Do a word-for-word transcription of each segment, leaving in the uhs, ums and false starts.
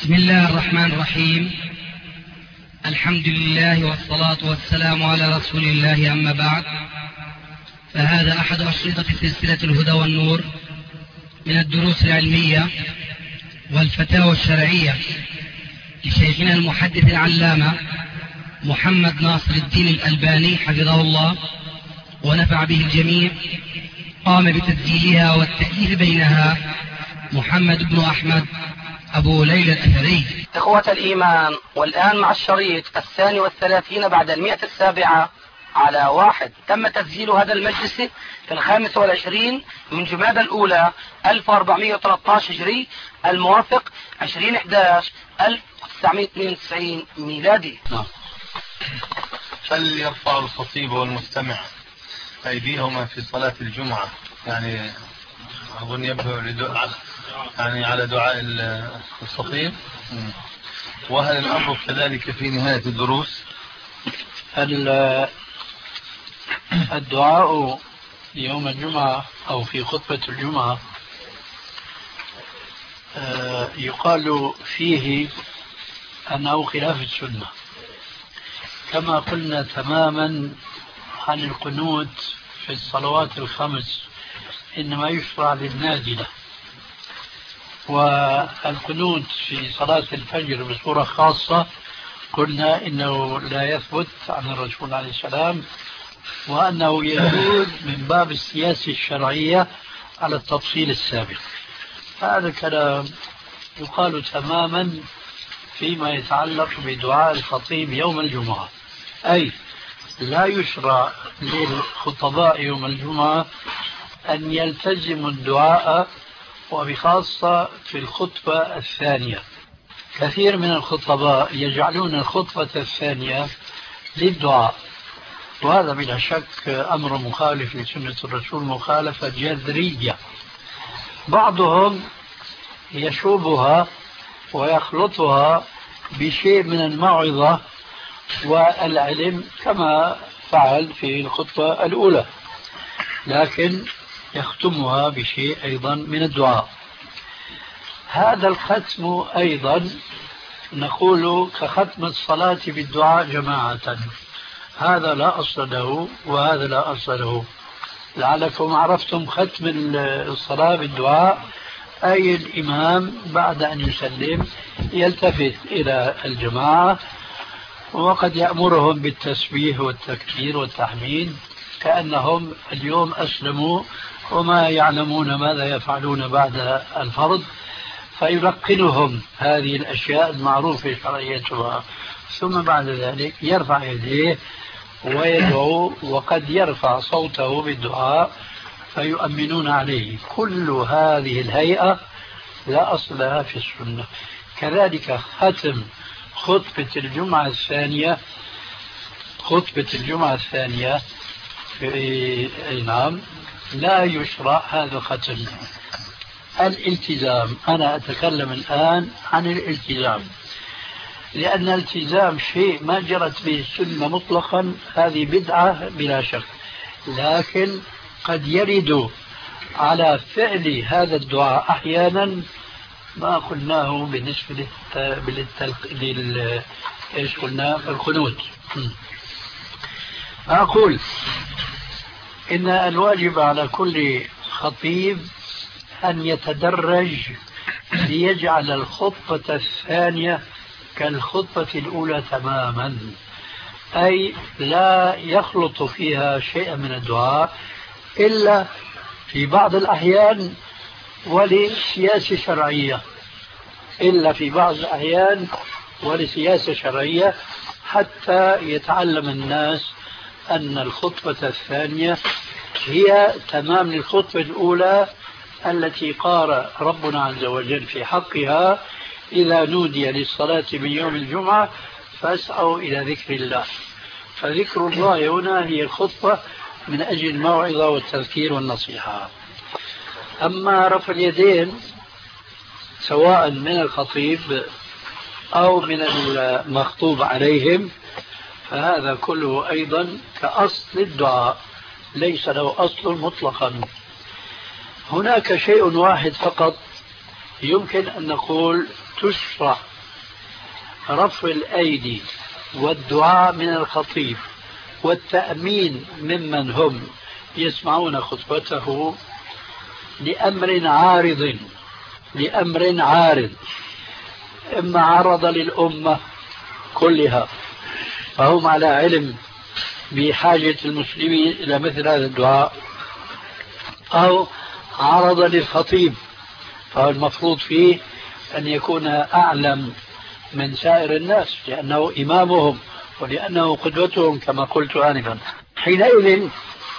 بسم الله الرحمن الرحيم. الحمد لله والصلاة والسلام على رسول الله، أما بعد، فهذا أحد أشرطة سلسلة الهدى والنور من الدروس العلمية والفتاوى الشرعية لشيخنا المحدث العلامة محمد ناصر الدين الألباني حفظه الله ونفع به الجميع. قام بتسجيلها والتأليف بينها محمد بن أحمد أبو ليلى الأثري. إخوة الإيمان، والآن مع الشريط الثاني والثلاثين بعد المئة السابعة على واحد. تم تسجيل هذا المجلس في الخامس والعشرين من جمادى الأولى ألف وأربعمئة وثلاثة عشر هجري، الموافق عشرين أحد عشر ألف وتسعمئة واثنين وتسعين ميلادي. نعم. فليرفع الخطيب والمستمع أيديهما في صلاة الجمعة، يعني أظن يبدو يعني على دعاء الخطيب. وهل الأمر كذلك في نهاية الدروس؟ الدعاء يوم الجمعة أو في خطبة الجمعة يقال فيه أنه خلاف السنة، كما قلنا تماما عن القنوت في الصلوات الخمس، إنما يشرع للنازلة، والقنوت في صلاة الفجر بصورة خاصة قلنا إنه لا يثبت عن الرسول عليه السلام، وأنه يجوز من باب السياسة الشرعية على التفصيل السابق. هذا الكلام يقال تماما فيما يتعلق بدعاء الخطيب يوم الجمعة، أي لا يشرع للخطباء يوم الجمعة أن يلتزموا الدعاء، وبخاصة في الخطبة الثانية. كثير من الخطباء يجعلون الخطبة الثانية للدعاء، وهذا بلا شك أمر مخالف لسنة الرسول مخالفة جذرية. بعضهم يشوبها ويخلطها بشيء من الموعظة والعلم كما فعل في الخطبة الأولى، لكن يختمها بشيء أيضا من الدعاء. هذا الختم أيضا نقول كختم الصلاة بالدعاء جماعة، هذا لا أصل له وهذا لا أصل له. لعلكم عرفتم ختم الصلاة بالدعاء أي الإمام بعد أن يسلم يلتفت إلى الجماعة وقد يأمرهم بالتسبيح والتكبير والتحميد كأنهم اليوم أسلموا وما يعلمون ماذا يفعلون بعد الفرض، فيلقنهم هذه الأشياء المعروفة شرعيتها، ثم بعد ذلك يرفع يديه ويدعو، وقد يرفع صوته بالدعاء فيؤمنون عليه. كل هذه الهيئة لا أصل لها في السنة. كذلك ختم خطبة الجمعة الثانية، خطبة الجمعة الثانية في نعم لا يشرع هذا الختم. الالتزام، أنا أتكلم الآن عن الالتزام، لأن الالتزام شيء ما جرت به السنة مطلقا، هذه بدعة بلا شك، لكن قد يرد على فعل هذا الدعاء أحيانا ما قلناه بالنسبة للتلق... لل... إيش قلنا القنوت. أقول إن الواجب على كل خطيب أن يتدرج ليجعل الخطبة الثانية كالخطبة الأولى تماما، أي لا يخلط فيها شيئا من الدعاء إلا في بعض الأحيان ولسياسة شرعية، إلا في بعض الأحيان ولسياسة شرعية، حتى يتعلم الناس أن الخطبة الثانية هي تمام للخطبة الأولى التي قال ربنا عز وجل في حقها: إذا نودي للصلاة من يوم الجمعة فاسعوا إلى ذكر الله. فذكر الله هنا هي الخطبة من أجل الموعظة والتذكير والنصيحة. أما رفع اليدين سواء من الخطيب أو من المخطوب عليهم فهذا كله أيضا كأصل الدعاء، ليس له أصل مطلقا. هناك شيء واحد فقط يمكن أن نقول تشرع رفع الأيدي والدعاء من الخطيب والتأمين ممن هم يسمعون خطبته لأمر عارض لأمر عارض إما عرض للأمة كلها فهم على علم بحاجة المسلمين إلى مثل هذا الدعاء، أو عرض للخطيب فالمفروض فيه أن يكون أعلم من سائر الناس لأنه إمامهم ولأنه قدوتهم كما قلت آنفا. حينئذ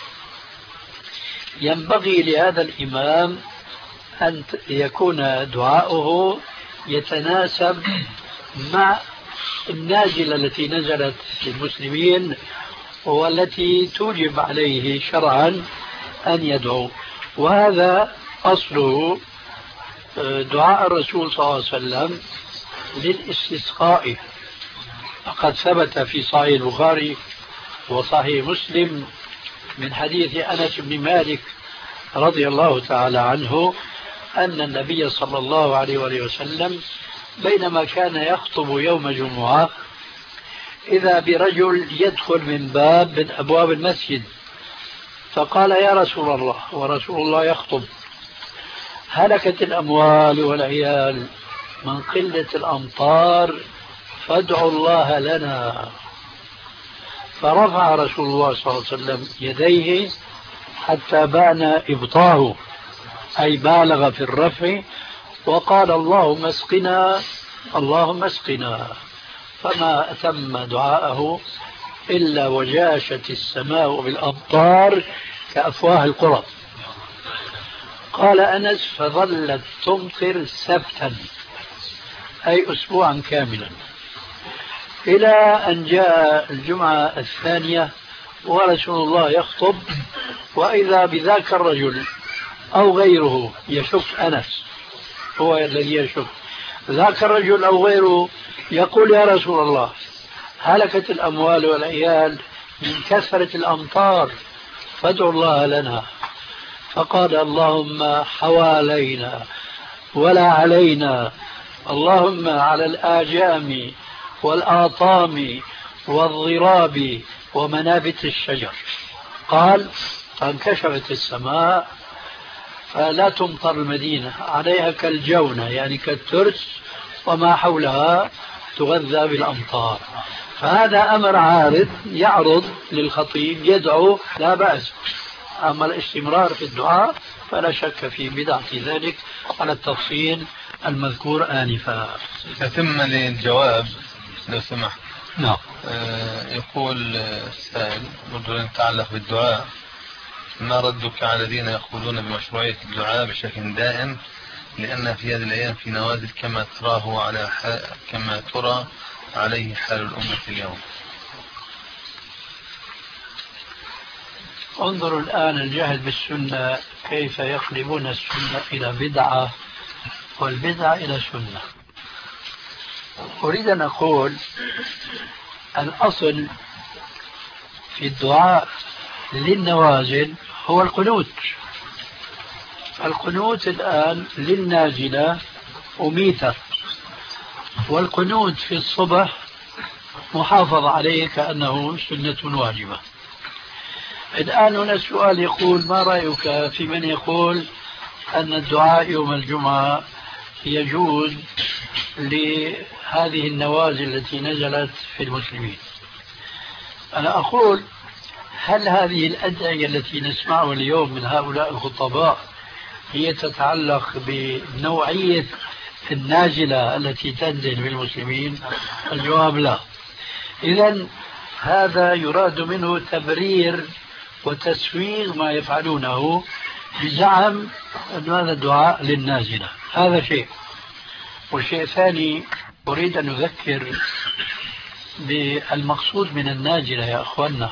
ينبغي لهذا الإمام أن يكون دعاؤه يتناسب مع النازلة التي نزلت للمسلمين والتي توجب عليه شرعا أن يدعو، وهذا أصله دعاء الرسول صلى الله عليه وسلم للاستسقاء، فقد ثبت في صحيح البخاري وصحيح مسلم من حديث أنس بن مالك رضي الله تعالى عنه أن النبي صلى الله عليه وآله وسلم بينما كان يخطب يوم جمعة إذا برجل يدخل من باب من أبواب المسجد فقال يا رسول الله، ورسول الله يخطب: هلكت الأموال والعيال من قلة الأمطار فادعوا الله لنا. فرفع رسول الله صلى الله عليه وسلم يديه حتى بان إبطاه أي بالغ في الرفع وقال: اللهم اسقنا اللهم اسقنا. فما أتم دعاءه إلا وجاشت السماء بالأمطار كأفواه القرى. قال أنس: فظلت تمطر سبتا أي أسبوعا كاملا إلى أن جاء الجمعة الثانية ورسول الله يخطب وإذا بذاك الرجل أو غيره يشك أنس هو الذي يشك ذاك الرجل أو غيره يقول: يا رسول الله هلكت الأموال والعيال من كثرة الأمطار فادعوا الله لنا. فقال: اللهم حوالينا ولا علينا، اللهم على الآجام والآطام والضراب ومنابت الشجر. قال: فانكشفت السماء فلا تمطر المدينة، عليها كالجونة يعني كالترس وما حولها تغذى بالأمطار. فهذا أمر عارض يعرض للخطيب يدعو لا بأس، أما الاستمرار في الدعاء فلا شك في بدعة ذلك على التفصيل المذكور آنفا. تتم للجواب لو سمحت. نعم. آه يقول السائل برضو يتعلق بالدعاء: ما ردك على الذين يقولون بمشروعية الدعاء بشكل دائم لأن في هذه الأيام في نوازل كما تراه على كما ترى عليه حال الأمة اليوم؟ انظروا الآن الجهل بالسنة كيف يقلبون السنة إلى بدعة والبدعة إلى سنة. أريد أن أقول الأصل في الدعاء للنوازل هو القنوت. القنوت الآن للنازلة أميتة، والقنوت في الصبح محافظ عليه كأنه سنة واجبة. الآن هنا السؤال يقول: ما رأيك في من يقول أن الدعاء يوم الجمعة يجوز لهذه النوازل التي نزلت في المسلمين؟ أنا أقول: هل هذه الأدعية التي نسمعها اليوم من هؤلاء الخطباء هي تتعلق بنوعية النازلة التي تنزل بالمسلمين؟ الجواب لا. إذن هذا يراد منه تبرير وتسويغ ما يفعلونه بزعم أن هذا الدعاء للنازلة. هذا شيء. والشيء الثاني أريد أن أذكر بالمقصود من النازلة يا أخوانا،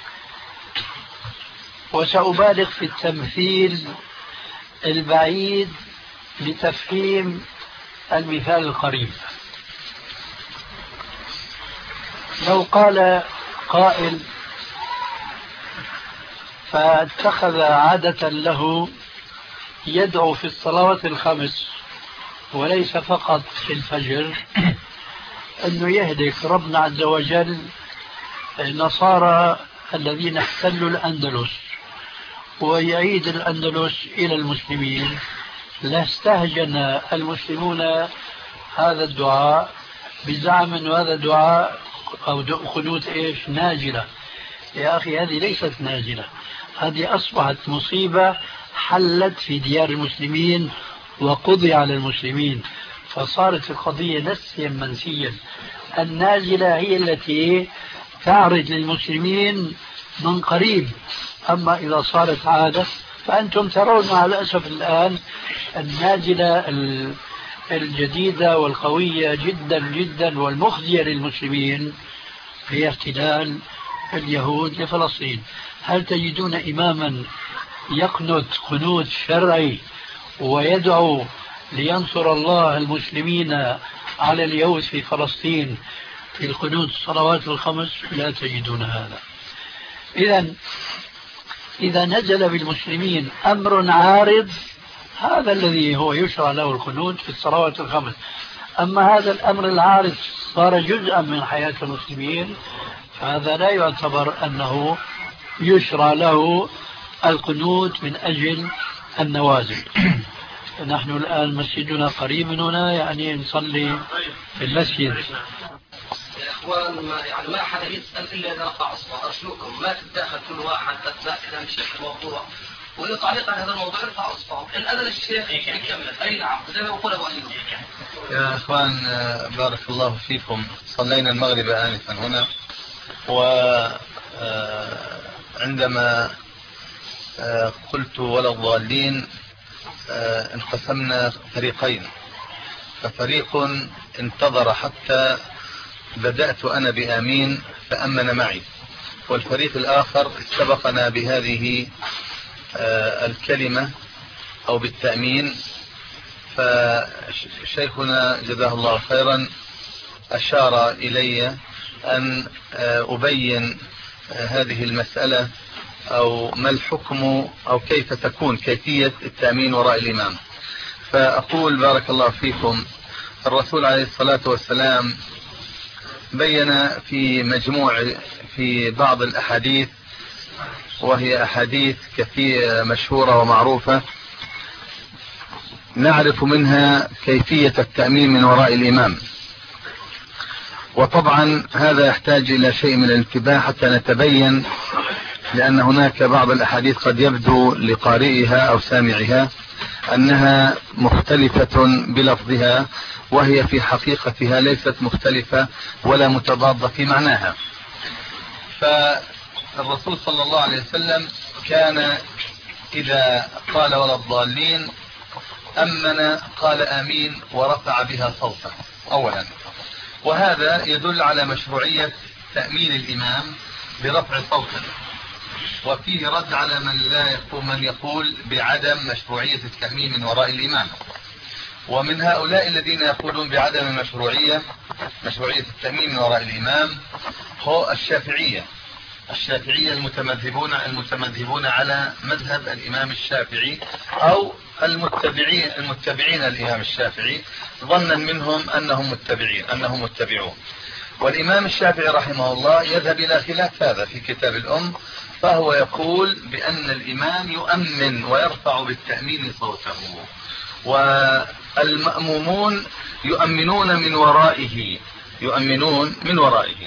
وسأبالغ في التمثيل البعيد لتفهيم المثال القريب. لو قال قائل فاتخذ عادة له يدعو في الصلوات الخمس وليس فقط في الفجر أنه يهلك ربنا عز وجل النصارى الذين احتلوا الأندلس ويعيد الأندلس إلى المسلمين، لاستهجن المسلمون هذا الدعاء بزعم أن هذا الدعاء أو قنوت إيش ناجلة. يا أخي هذه ليست ناجلة، هذه أصبحت مصيبة حلت في ديار المسلمين وقضي على المسلمين، فصارت القضية نسيا منسيا. النازلة هي التي تعرض للمسلمين من قريب، أما إذا صارت عادة فأنتم ترون مع الأسف الآن النازلة الجديدة والقوية جدا جدا والمخزية للمسلمين هي احتلال اليهود لفلسطين. هل تجدون إماما يقنت قنوت شرعي ويدعو لينصر الله المسلمين على اليهود في فلسطين في القنوت الصلوات الخمس؟ لا تجدون هذا. إذا إذا نزل بالمسلمين أمر عارض هذا الذي هو يشرع له القنوت في الصلوات الخمس. أما هذا الأمر العارض صار جزءا من حياة المسلمين فهذا لا يعتبر أنه يشرع له القنوت من أجل النوازل. نحن الآن مسجدنا قريب من هنا، يعني نصلي في المسجد. يا اخوان ما يعني ما حدا يسال الا اذا رفع اصبعه، ارجوكم ما تتدخل كل واحد اثناء كلام الشيخ الموضوع، وله تعليق على هذا الموضوع يرفع اصبعه، ان اذن الشيخ يكمل. اي نعم زي ما بقول ابو ايوب. يا اخوان بارك الله فيكم، صلينا المغرب انفا هنا، وعندما قلت ولا الضالين انقسمنا فريقين، ففريق انتظر حتى بدأت أنا بآمين فأمن معي، والفريق الآخر سبقنا بهذه الكلمة أو بالتأمين. فشيخنا جزاه الله خيرا أشار إلي أن أبين هذه المسألة أو ما الحكم أو كيف تكون كيفية التأمين وراء الإمام. فأقول بارك الله فيكم، الرسول عليه الصلاة والسلام بين في مجموع في بعض الأحاديث، وهي أحاديث كثيرة مشهورة ومعروفة نعرف منها كيفية التأمين من وراء الإمام، وطبعا هذا يحتاج إلى شيء من الانتباه حتى نتبين، لأن هناك بعض الأحاديث قد يبدو لقارئها أو سامعها أنها مختلفة بلفظها، وهي في حقيقتها ليست مختلفة ولا متضادة في معناها. فالرسول صلى الله عليه وسلم كان إذا قال ولا الضالين أمن قال آمين ورفع بها صوته أولا، وهذا يدل على مشروعية تأمين الإمام برفع صوته، وفيه رد على من لا يقول من يقول بعدم مشروعية التأمين من وراء الإمام. ومن هؤلاء الذين يقولون بعدم مشروعية مشروعية التأمين من وراء الإمام هو الشافعية الشافعية المتمذهبون المتمذهبون على مذهب الإمام الشافعي أو المتبعين المتبعين الإمام الشافعي، ظنا منهم أنهم متبعين أنهم متبعون. والإمام الشافعي رحمه الله يذهب إلى خلاف هذا في كتاب الأم، فهو يقول بأن الإمام يؤمن ويرفع بالتأمين صوته، والمأمومون يؤمنون من ورائه يؤمنون من ورائه.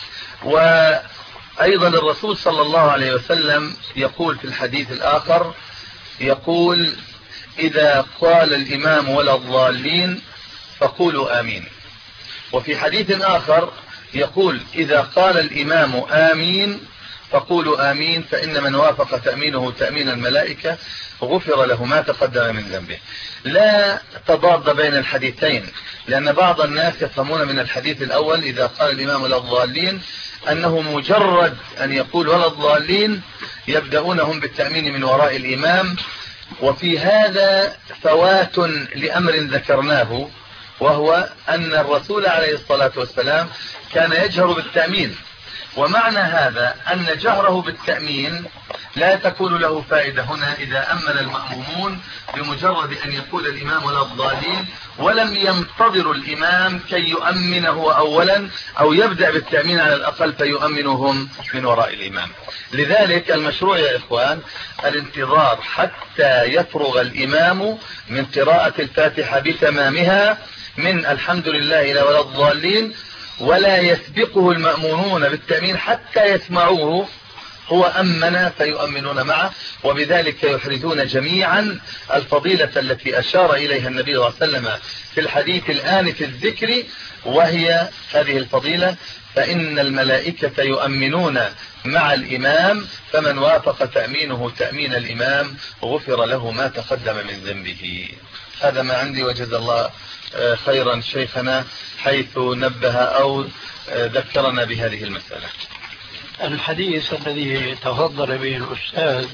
وأيضا الرسول صلى الله عليه وسلم يقول في الحديث الآخر، يقول إذا قال الإمام ولا الضالين فقولوا آمين. وفي حديث آخر يقول إذا قال الإمام آمين فقولوا آمين فإن من وافق تأمينه تأمين الملائكة غفر له ما تقدم من ذنبه. لا تضاد بين الحديثين، لأن بعض الناس يفهمون من الحديث الأول إذا قال الإمام ولا الضالين أنه مجرد أن يقول ولا الضالين يبدأونهم بالتأمين من وراء الإمام. وفي هذا فوات لأمر ذكرناه، وهو أن الرسول عليه الصلاة والسلام كان يجهر بالتأمين، ومعنى هذا أن جهره بالتأمين لا تكون له فائدة هنا إذا أمن المأمومون بمجرد أن يقول الإمام ولا الضالين، ولم ينتظروا الإمام كي يؤمنه أولا أو يبدأ بالتأمين على الأقل فيؤمنهم من وراء الإمام. لذلك المشروع يا إخوان الانتظار حتى يفرغ الإمام من قراءة الفاتحة بتمامها من الحمد لله إلى ولا الضالين، ولا يسبقه المأمونون بالتأمين حتى يسمعوه، هو أمن فيؤمنون معه، وبذلك يحرزون جميعا الفضيلة التي أشار إليها النبي صلى الله عليه وسلم في الحديث الآن في الذكر، وهي هذه الفضيلة: فإن الملائكة يؤمنون مع الإمام، فمن وافق تأمينه تأمين الإمام غفر له ما تقدم من ذنبه. هذا ما عندي، وجزا الله خيرا شيخنا حيث نبه أو ذكرنا بهذه المسألة. الحديث الذي تفضل به الأستاذ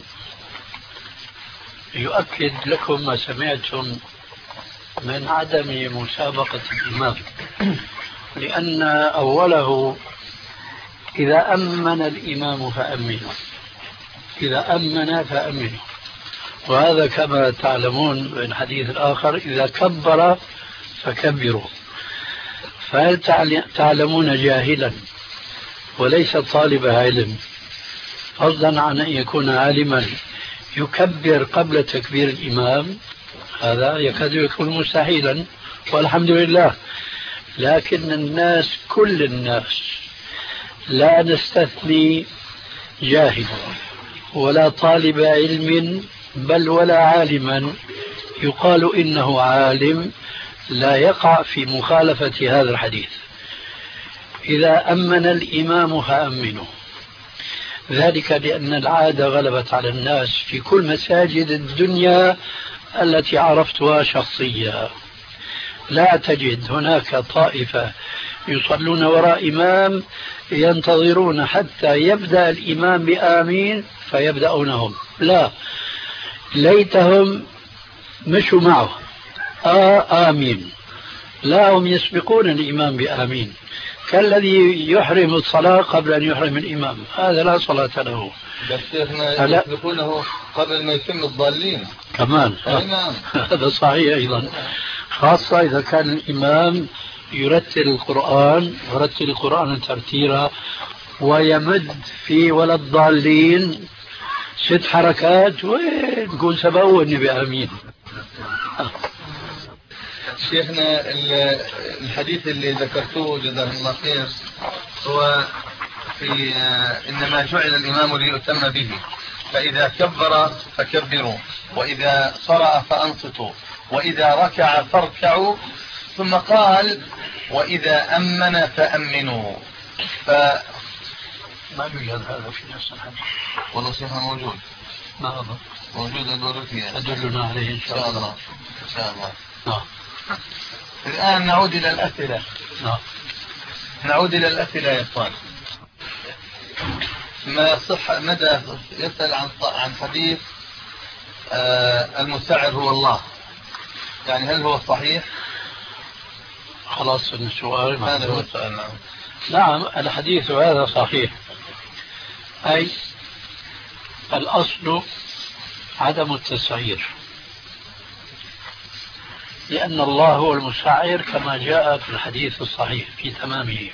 يؤكد لكم ما سمعتم من عدم مسابقة الإمام، لأن أوله إذا أمن الإمام فأمنوا، إذا أمن فأمنوا، وهذا كما تعلمون من الحديث الآخر: إذا كبر فكبروا. فهل تعلمون جاهلا وليس طالب علم، فضلا عن أن يكون عالما، يكبر قبل تكبير الإمام؟ هذا يكاد يكون مستحيلا، والحمد لله. لكن الناس، كل الناس، لا نستثني جاهل ولا طالب علم بل ولا عالما، يقال إنه عالم، لا يقع في مخالفة هذا الحديث. إذا أمن الإمام فأمنوا، ذلك لأن العادة غلبت على الناس في كل مساجد الدنيا التي عرفتها شخصيا. لا تجد هناك طائفة يصلون وراء إمام ينتظرون حتى يبدأ الإمام بآمين فيبدأونهم، لا، ليتهم مشوا معه آه آمين، لا، هم يسبقون الإمام بآمين، كالذي يحرم الصلاة قبل أن يحرم الإمام، هذا لا صلاة له. بس شيخنا يسبقونه قبل ما يتم الضالين كمان. هذا صحيح أيضا، خاصة إذا كان الإمام يرتل القرآن، يرتل القرآن ترتيلا، ويمد في ولا الضالين ست حركات، وين نقول سبقوني بآمين. شيخنا الحديث اللي ذكرتوه جزاكم الله خير هو في إنما جعل الإمام ليؤتم به، فإذا كبر فكبروا، وإذا قرأ فأنصتوا، وإذا ركع فاركعوا، ثم قال: وإذا أمن فأمنوا. ف ما يوجد هذا في نفس الحديث. والله شيخنا موجود، ما أظن موجود البروتية، أدلنا عليه إن شاء الله. إن شاء الله. نعم. الآن نعود إلى الأسئلة. نعم. نعود إلى الأسئلة يا إخوان. ما صح مدى يسأل عن عن حديث آه المسعر هو الله، يعني هل هو صحيح؟ خلاص السؤال هذا هو السؤال. نعم. نعم، الحديث هذا صحيح، أي الأصل عدم التسعير، لأن الله هو المسعر كما جاء في الحديث الصحيح في تمامه.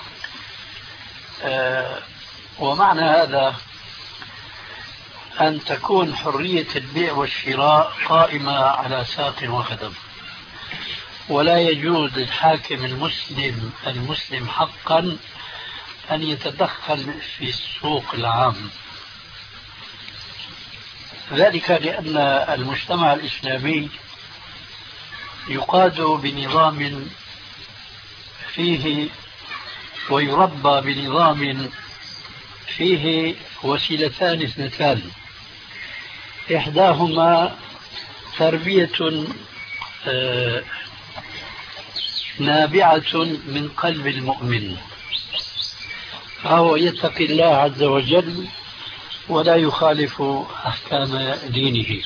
آه ومعنى هذا أن تكون حرية البيع والشراء قائمة على ساق وخدم، ولا يجوز للحاكم المسلم المسلم حقا أن يتدخل في السوق العام، ذلك لأن المجتمع الإسلامي يقاد بنظام فيه ويربى بنظام فيه وسيلتان اثنتان، إحداهما تربية نابعة من قلب المؤمن، فهو يتقي الله عز وجل ولا يخالف أحكام دينه،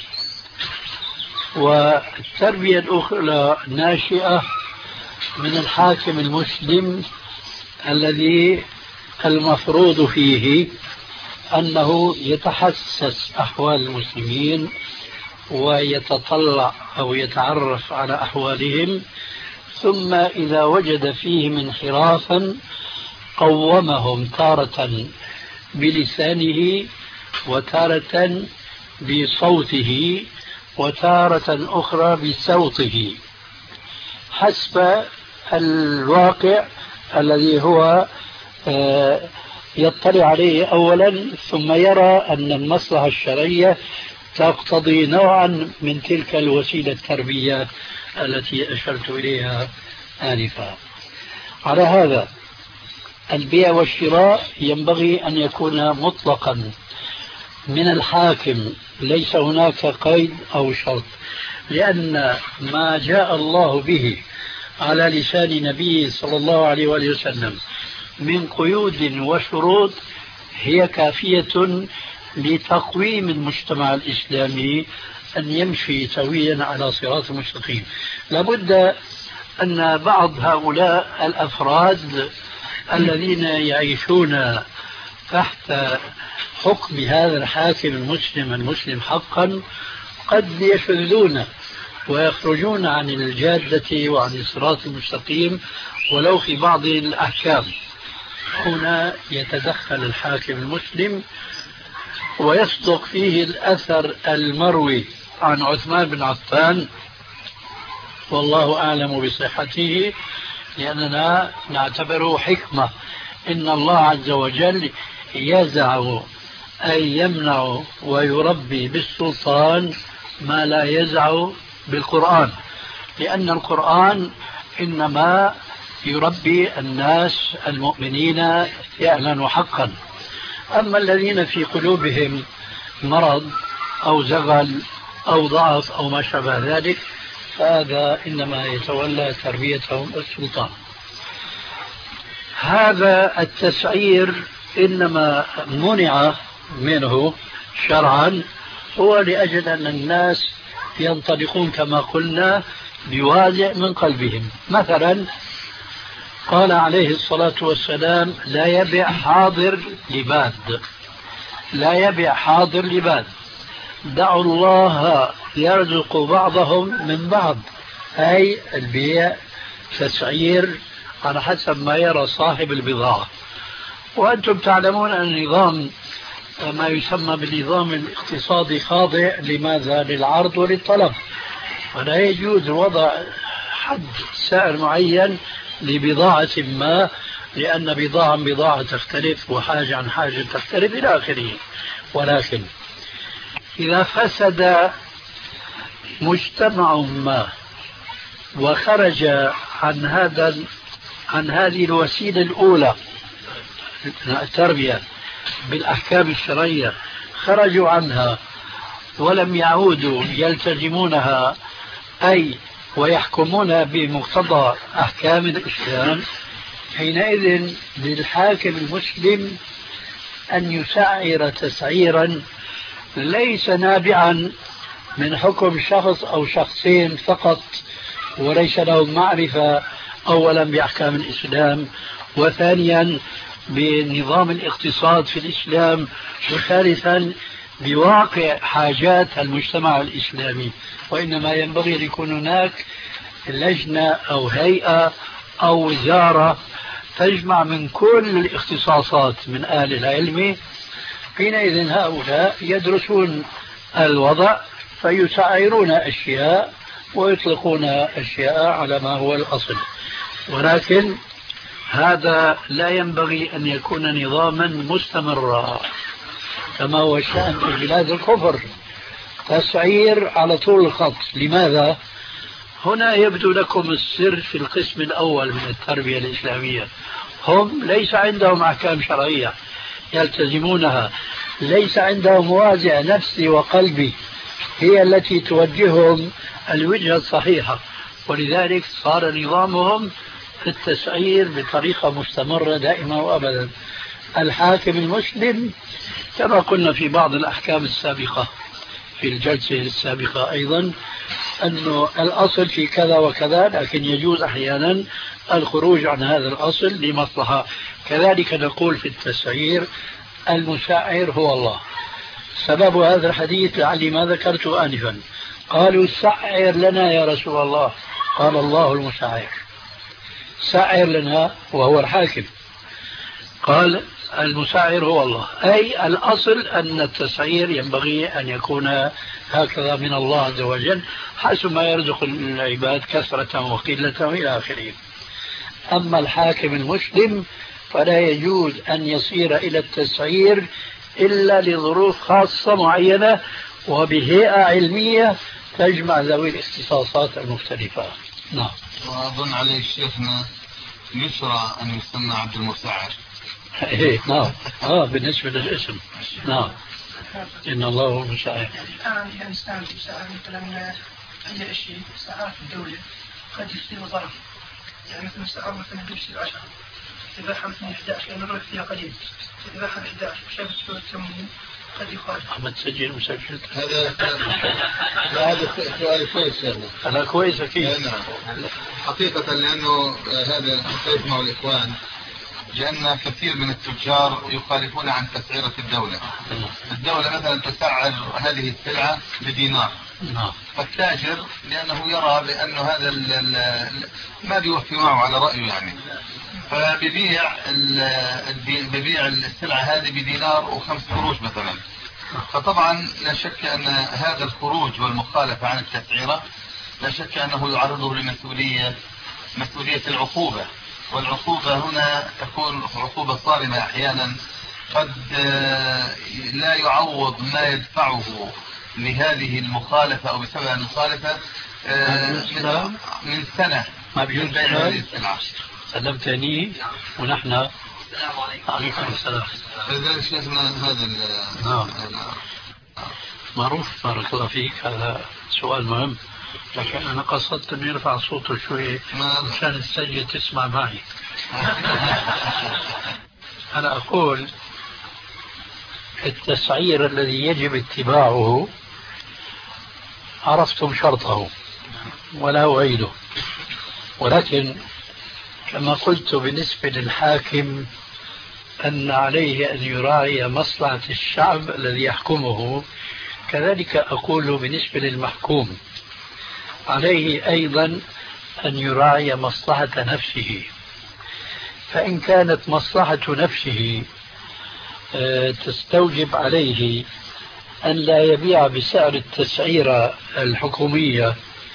والتربية الأخرى ناشئة من الحاكم المسلم الذي المفروض فيه أنه يتحسس أحوال المسلمين ويتطلع أو يتعرف على أحوالهم، ثم إذا وجد فيهم انحرافا قومهم تارة بلسانه وتارة بصوته وتارة أخرى بصوته حسب الواقع الذي هو يطلع عليه أولا، ثم يرى أن المصلحة الشرعية تقتضي نوعا من تلك الوسيلة التربية التي أشرت إليها آنفا. على هذا البيع والشراء ينبغي أن يكون مطلقا من الحاكم، ليس هناك قيد أو شرط، لأن ما جاء الله به على لسان نبيه صلى الله عليه وآله وسلم من قيود وشروط هي كافية لتقويم المجتمع الإسلامي أن يمشي سويا على صراط مستقيم. لابد أن بعض هؤلاء الأفراد الذين يعيشون تحت حكم هذا الحاكم المسلم المسلم حقا قد يشذون ويخرجون عن الجادة وعن الصراط المستقيم ولو في بعض الأحكام. هنا يتدخل الحاكم المسلم ويصدق فيه الأثر المروي عن عثمان بن عفان، والله أعلم بصحته، لأننا نعتبره حكمة. إن الله عز وجل يزع أي يمنع ويربي بالسلطان ما لا يزع بالقرآن، لأن القرآن إنما يربي الناس المؤمنين فعلا وحقا. أما الذين في قلوبهم مرض أو زغل أو ضعف أو ما شابه ذلك فهذا إنما يتولى تربيتهم السلطان. هذا التسعير إنما منع منه شرعا هو لأجل أن الناس ينطلقون كما قلنا بوازع من قلبهم. مثلا قال عليه الصلاة والسلام لا يبيع حاضر لباد، لا يبيع حاضر لباد، دعوا الله يرزق بعضهم من بعض، أي البيع تسعير على حسب ما يرى صاحب البضاعة. وأنتم تعلمون أن النظام ما يسمى بالنظام الاقتصادي خاضع لماذا؟ للعرض وللطلب، ولا يجوز وضع حد سعر معين لبضاعة ما، لأن بضاعة عن بضاعة تختلف وحاجة عن حاجة تختلف إلى آخره. ولكن إذا فسد مجتمع ما وخرج عن هذا عن هذه الوسيلة الأولى التربية بالأحكام الشرعية، خرجوا عنها ولم يعودوا يلتزمونها أي ويحكمون بمقتضى أحكام الإسلام، حينئذ للحاكم المسلم أن يسعر تسعيرا ليس نابعا من حكم شخص أو شخصين فقط وليس لهم معرفة أولا بأحكام الإسلام، وثانيا بنظام الاقتصاد في الإسلام، وثالثا بواقع حاجات المجتمع الإسلامي. وإنما ينبغي أن يكون هناك لجنة أو هيئة أو وزارة تجمع من كل الاختصاصات من أهل العلم. حينئذ هؤلاء يدرسون الوضع فيسعرون أشياء ويطلقون أشياء على ما هو الأصل. ولكن هذا لا ينبغي أن يكون نظاما مستمرا كما هو الشأن في بلاد الكفر، تسعير على طول الخط. لماذا؟ هنا يبدو لكم السر في القسم الأول من التربية الإسلامية. هم ليس عندهم أحكام شرعية يلتزمونها، ليس عندهم وازع نفسي وقلبي هي التي توجههم الوجهة الصحيحة، ولذلك صار نظامهم في التسعير بطريقة مستمرة دائما وأبدا. الحاكم المسلم كما قلنا في بعض الأحكام السابقة في الجلسة السابقة أيضا أنه الأصل في كذا وكذا، لكن يجوز أحيانا الخروج عن هذا الأصل لمصلحة. كذلك نقول في التسعير المسعر هو الله. سبب هذا الحديث لعلي ما ذكرته آنفا، قالوا سعر لنا يا رسول الله، قال الله المسعر، سعر لنا وهو الحاكم، قال المسعر هو الله. أي الأصل أن التسعير ينبغي أن يكون هكذا من الله عز وجل حسب ما يرزق العباد كثرة وقلة إلى آخره. أما الحاكم المسلم فلا يجوز أن يصير إلى التسعير إلا لظروف خاصة معينة وبهيئة علمية تجمع ذوي الاختصاصات المختلفة. نعم. وأظن عليه شيخنا يسرى أن يسمى عبد المسعر. إيه نعم. آه بالنسبة للاسم نعم، إن الله هو المسعر. الآن يعني نستعمل مساعر مثلا أي شيء ساعات الدولة قد يصير ظرف، يعني مثلا الساعة مثلا بيصير عشرة تباعها مثلا إحدى عشر لأن الربح فيها قليل، تباعها إحدى عشر شايف السؤال التموين قد يخالف. أحمد سجل مسجل هذا هذا سؤال كويس يعني. أنا كويس أكيد. نعم حقيقة لأنه هذا يسمع الإخوان، لأن كثير من التجار يخالفون عن تسعيرة الدولة. الدولة مثلا تسعر هذه السلعة بدينار، فالتاجر لأنه يرى بأنه هذا ما بيوفي معه على رأيه يعني، فبيبيع ببيع السلعة هذه بدينار وخمس قروش مثلا. فطبعا لا شك أن هذا الخروج والمخالفة عن التسعيرة لا شك أنه يعرضه لمسؤولية مسؤولية العقوبة، والعقوبة هنا تكون عقوبة صارمة أحيانا، قد لا يعوض ما يدفعه لهذه المخالفة أو بسبب المخالفة من سنة ما بيجوز بيع هذه السلعة. سلمتني ونحن السلام عليكم. عليكم السلام. فلذلك شيخنا هذا نعم معروف بارك الله فيك، هذا سؤال مهم، لكن أنا قصدت أن يرفع صوته شوي عشان السجل تسمع معي. أنا أقول التسعير الذي يجب اتباعه عرفتم شرطه ولا أعيده، ولكن كما قلت بالنسبة للحاكم أن عليه أن يراعي مصلحة الشعب الذي يحكمه، كذلك أقول بالنسبة للمحكوم عليه أيضا أن يراعي مصلحة نفسه. فإن كانت مصلحة نفسه تستوجب عليه أن لا يبيع بسعر التسعيرة الحكومية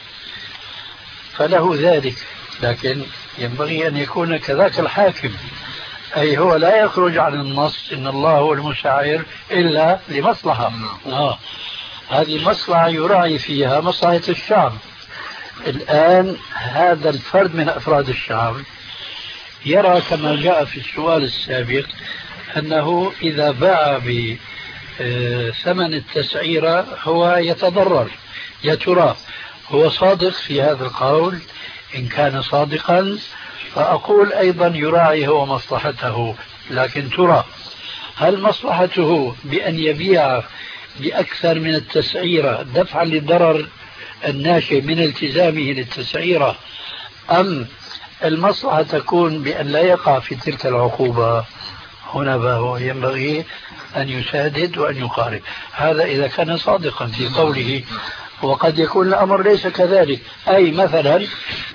فله ذلك، لكن ينبغي أن يكون كذاك الحاكم، أي هو لا يخرج عن النص إن الله هو المسعر إلا لمصلحة. آه. هذه المصلحة يراعي فيها مصلحة الشعب. الآن هذا الفرد من أفراد الشعب يرى كما جاء في السؤال السابق أنه إذا باع بثمن التسعيرة هو يتضرر. يا ترى هو صادق في هذا القول؟ إن كان صادقا فأقول أيضا يراعي هو مصلحته، لكن ترى هل مصلحته بأن يبيع بأكثر من التسعيرة دفعا للضرر الناشئ من التزامه للتسعيرة، أم المصلحة تكون بأن لا يقع في تلك العقوبة؟ هنا هو ينبغي أن يسادد وأن يقارب. هذا إذا كان صادقا في قوله، وقد يكون الأمر ليس كذلك. أي مثلا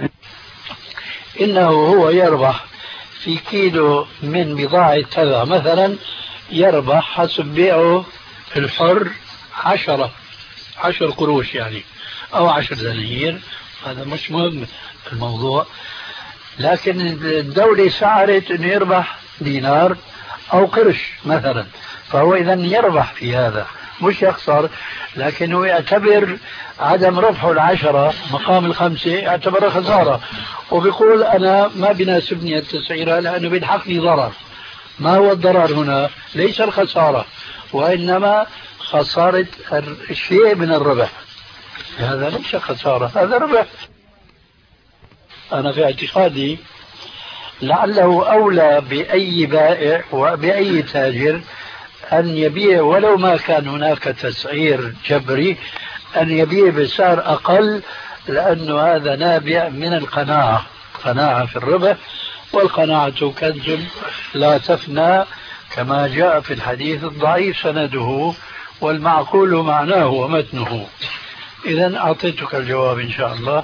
إنه هو يربح في كيلو من بضاعة كذا مثلا، يربح حسب بيعه الحر عشرة عشر قروش يعني أو عشر دنانير، هذا مش مهم الموضوع، لكن الدولة سعرت أن يربح دينار أو قرش مثلا، فهو إذا يربح في هذا مش يخسر، لكنه يعتبر عدم ربحه العشرة مقام الخمسة يعتبر خسارة، وبيقول أنا ما بناسبني التسعيرة لأنه بيلحقني ضرر. ما هو الضرر هنا؟ ليس الخسارة، وإنما خسارة الشيء من الربح. هذا ليس خسارة، هذا ربح. أنا في اعتقادي لعله أولى بأي بائع وبأي تاجر أن يبيع ولو ما كان هناك تسعير جبري، أن يبيع بسعر أقل، لأنه هذا نابع من القناعة، قناعة في الربح، والقناعة كنز لا تفنى، كما جاء في الحديث الضعيف سنده والمعقول معناه ومتنه. إذا أعطيتك الجواب إن شاء الله.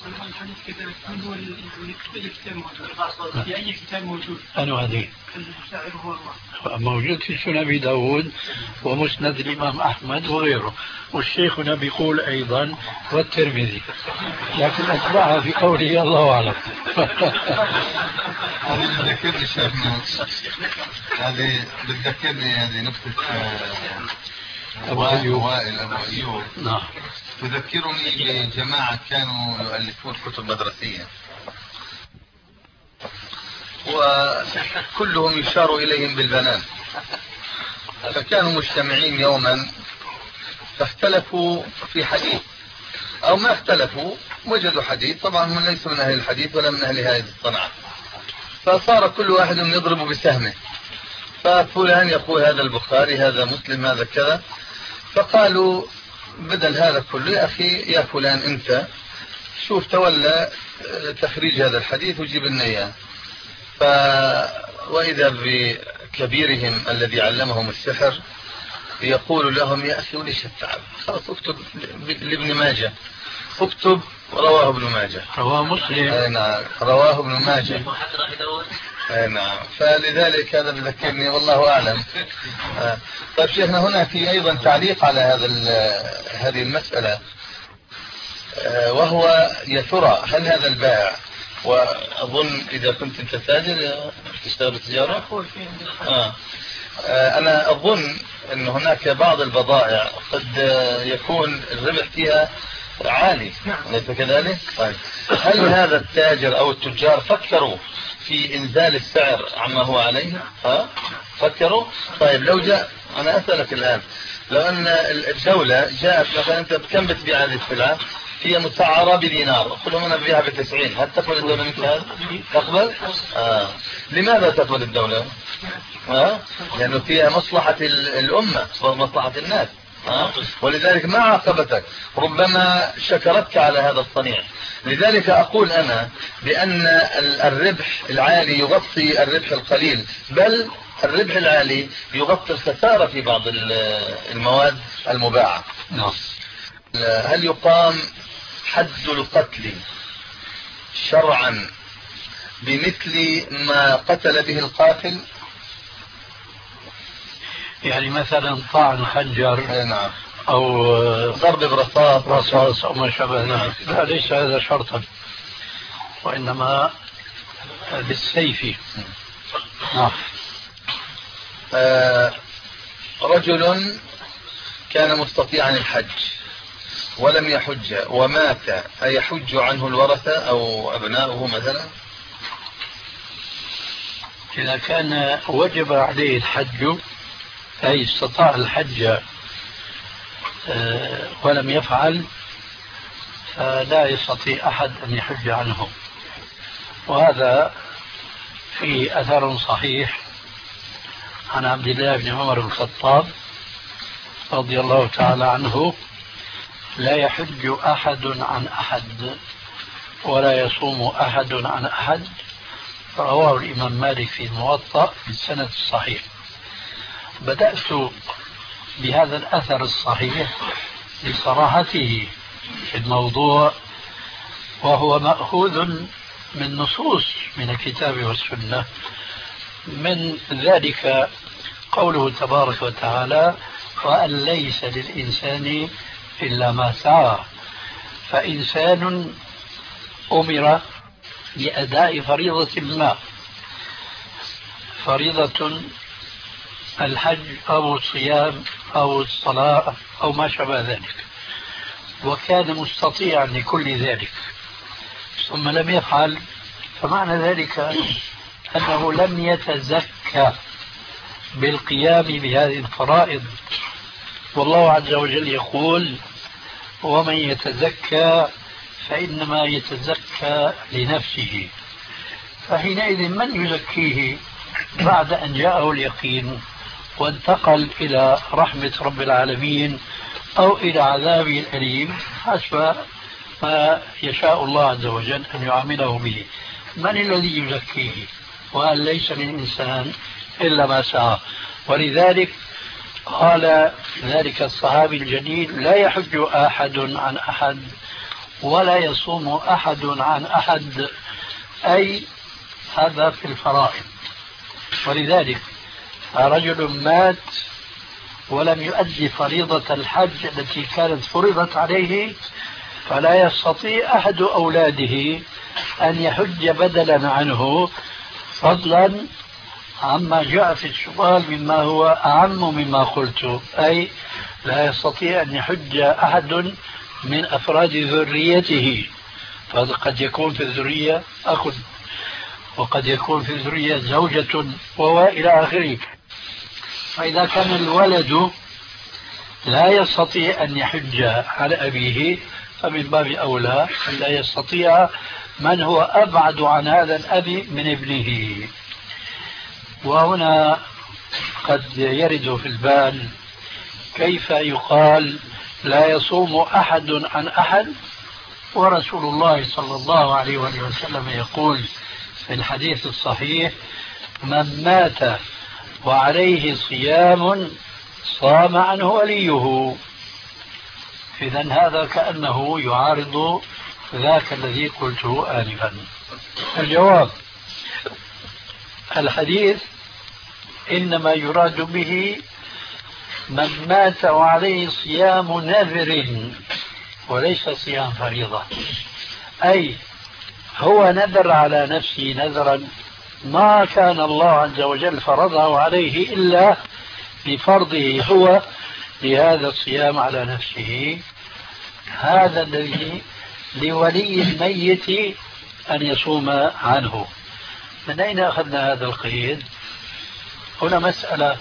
في أي كتاب موجود؟ أنا هذه الشاعر هو الله موجود في سنن أبي داود ومسند الإمام أحمد وغيره، والشيخنا بيقول أيضا والترمذي، لكن أتبعها في قوله الله أعلم. هذه بتذكرني شيخنا، هذه بتذكرني هذه نكتة أبو أيوب وائل أبو أيوب. نعم. تذكرني بجماعة كانوا يؤلفون كتب مدرسية، وكلهم يشار إليهم بالبنان، فكانوا مجتمعين يوما فاختلفوا في حديث، أو ما اختلفوا، وجدوا حديث، طبعا هم ليسوا من أهل الحديث ولا من أهل هذه الصنعة، فصار كل واحد يضرب بسهمه، ففلان يقول هذا البخاري، هذا مسلم، هذا كذا، فقالوا بدل هذا كله يا أخي يا فلان أنت شوف تولى تخريج هذا الحديث وجيب لنا إياه. ف وإذا بكبيرهم الذي علمهم السحر يقول لهم يا أخي وليش التعب، خلاص اكتب لابن ماجه، اكتب رواه ابن ماجه، رواه مسلم. أي نعم رواه ابن ماجه. أي نعم. فلذلك هذا بذكرني والله أعلم. آه. طيب شيخنا هنا في أيضا تعليق على هذا هذه المسألة، آه وهو يا ترى هل هذا البائع، وأظن إذا كنت أنت تاجر تشتغل بالتجارة، آه. آه أنا أظن أن هناك بعض البضائع قد يكون الربح فيها عالي، ليس كذلك؟ طيب هل هذا التاجر أو التجار فكروا في إنزال السعر عما هو عليه؟ ها؟ فكروا؟ طيب لو جاء، أنا أسألك الآن، لو أن الدولة جاءت مثلا أنت بكم بتبيع هذه السلعة؟ هي مسعرة بدينار، قل لهم أنا ببيعها بتسعين، هل تقبل الدولة مثل هذا؟ تقبل؟ آه. لماذا تقبل الدولة؟ آه؟ لأنه فيها مصلحة الأمة ومصلحة الناس. آه؟ ولذلك ما عاقبتك، ربما شكرتك على هذا الصنيع. لذلك أقول أنا بأن الربح العالي يغطي الربح القليل، بل الربح العالي يغطي الخسارة في بعض المواد المباعة. هل يقام حد القتل شرعا بمثل ما قتل به القاتل؟ يعني مثلا طعن خنجر، نعم، أو ضرب برصاص رصاص أو ما شابه ذلك، لا ليس هذا شرطا، وإنما بالسيف. نعم. آه رجل كان مستطيعا الحج ولم يحج ومات، أيحج عنه الورثة أو أبناؤه مثلا؟ إذا كان وجب عليه الحج، أي استطاع الحج ولم يفعل، فلا يستطيع أحد أن يحج عنه. وهذا في أثر صحيح عن عبد الله بن عمر بن الخطاب رضي الله تعالى عنه: لا يحج أحد عن أحد ولا يصوم أحد عن أحد. رواه الإمام مالك في الموطأ بالسند الصحيح. بدأت بهذا الأثر الصحيح لصراحته في الموضوع، وهو مأخوذ من نصوص من الكتاب والسنة، من ذلك قوله تبارك وتعالى: وأن ليس للإنسان إلا ما سعى. فإنسان أمر بأداء فريضة ما، فريضة الحج أو الصيام أو الصلاة أو ما شابه ذلك، وكان مستطيعا لكل ذلك ثم لم يفعل، فمعنى ذلك أنه لم يتزكى بالقيام بهذه الفرائض. والله عز وجل يقول: ومن يتزكى فإنما يتزكى لنفسه. فحينئذ من يزكيه بعد أن جاءه اليقين وانتقل إلى رحمة رب العالمين أو إلى عذاب أليم حسب ما يشاء الله عز وجل أن يعامله به. من الذي يزكيه؟ وأن ليس للإنسان إلا ما سعى. ولذلك قال ذلك الصحابي الجليل: لا يحج أحد عن أحد ولا يصوم أحد عن أحد، أي هذا في الفرائض. ولذلك رجل مات ولم يؤدي فريضة الحج التي كانت فرضت عليه، فلا يستطيع أحد أولاده أن يحج بدلا عنه، فضلا عما جاء في السؤال مما هو أعم مما قلت، أي لا يستطيع أن يحج أحد من أفراد ذريته، فقد يكون في الذرية أخ، وقد يكون في الذرية زوجة وإلى آخره. فإذا كان الولد لا يستطيع أن يحج على أبيه، فمن باب أولى أن لا يستطيع من هو أبعد عن هذا الأب من ابنه. وهنا قد يرد في البال كيف يقال لا يصوم أحد عن أحد، ورسول الله صلى الله عليه وسلم يقول في الحديث الصحيح: من مات وعليه صيام صام عنه وليه. إذن هذا كأنه يعارض ذاك الذي قلته آنفا. الجواب: الحديث إنما يراد به من مات وعليه صيام نذر وليس صيام فريضة، أي هو نذر على نفسه نذرا ما كان الله عز وجل فرضه عليه إلا بفرضه هو لهذا الصيام على نفسه. هذا الذي لولي الميت أن يصوم عنه. من أين أخذنا هذا القيد؟ هنا مسألة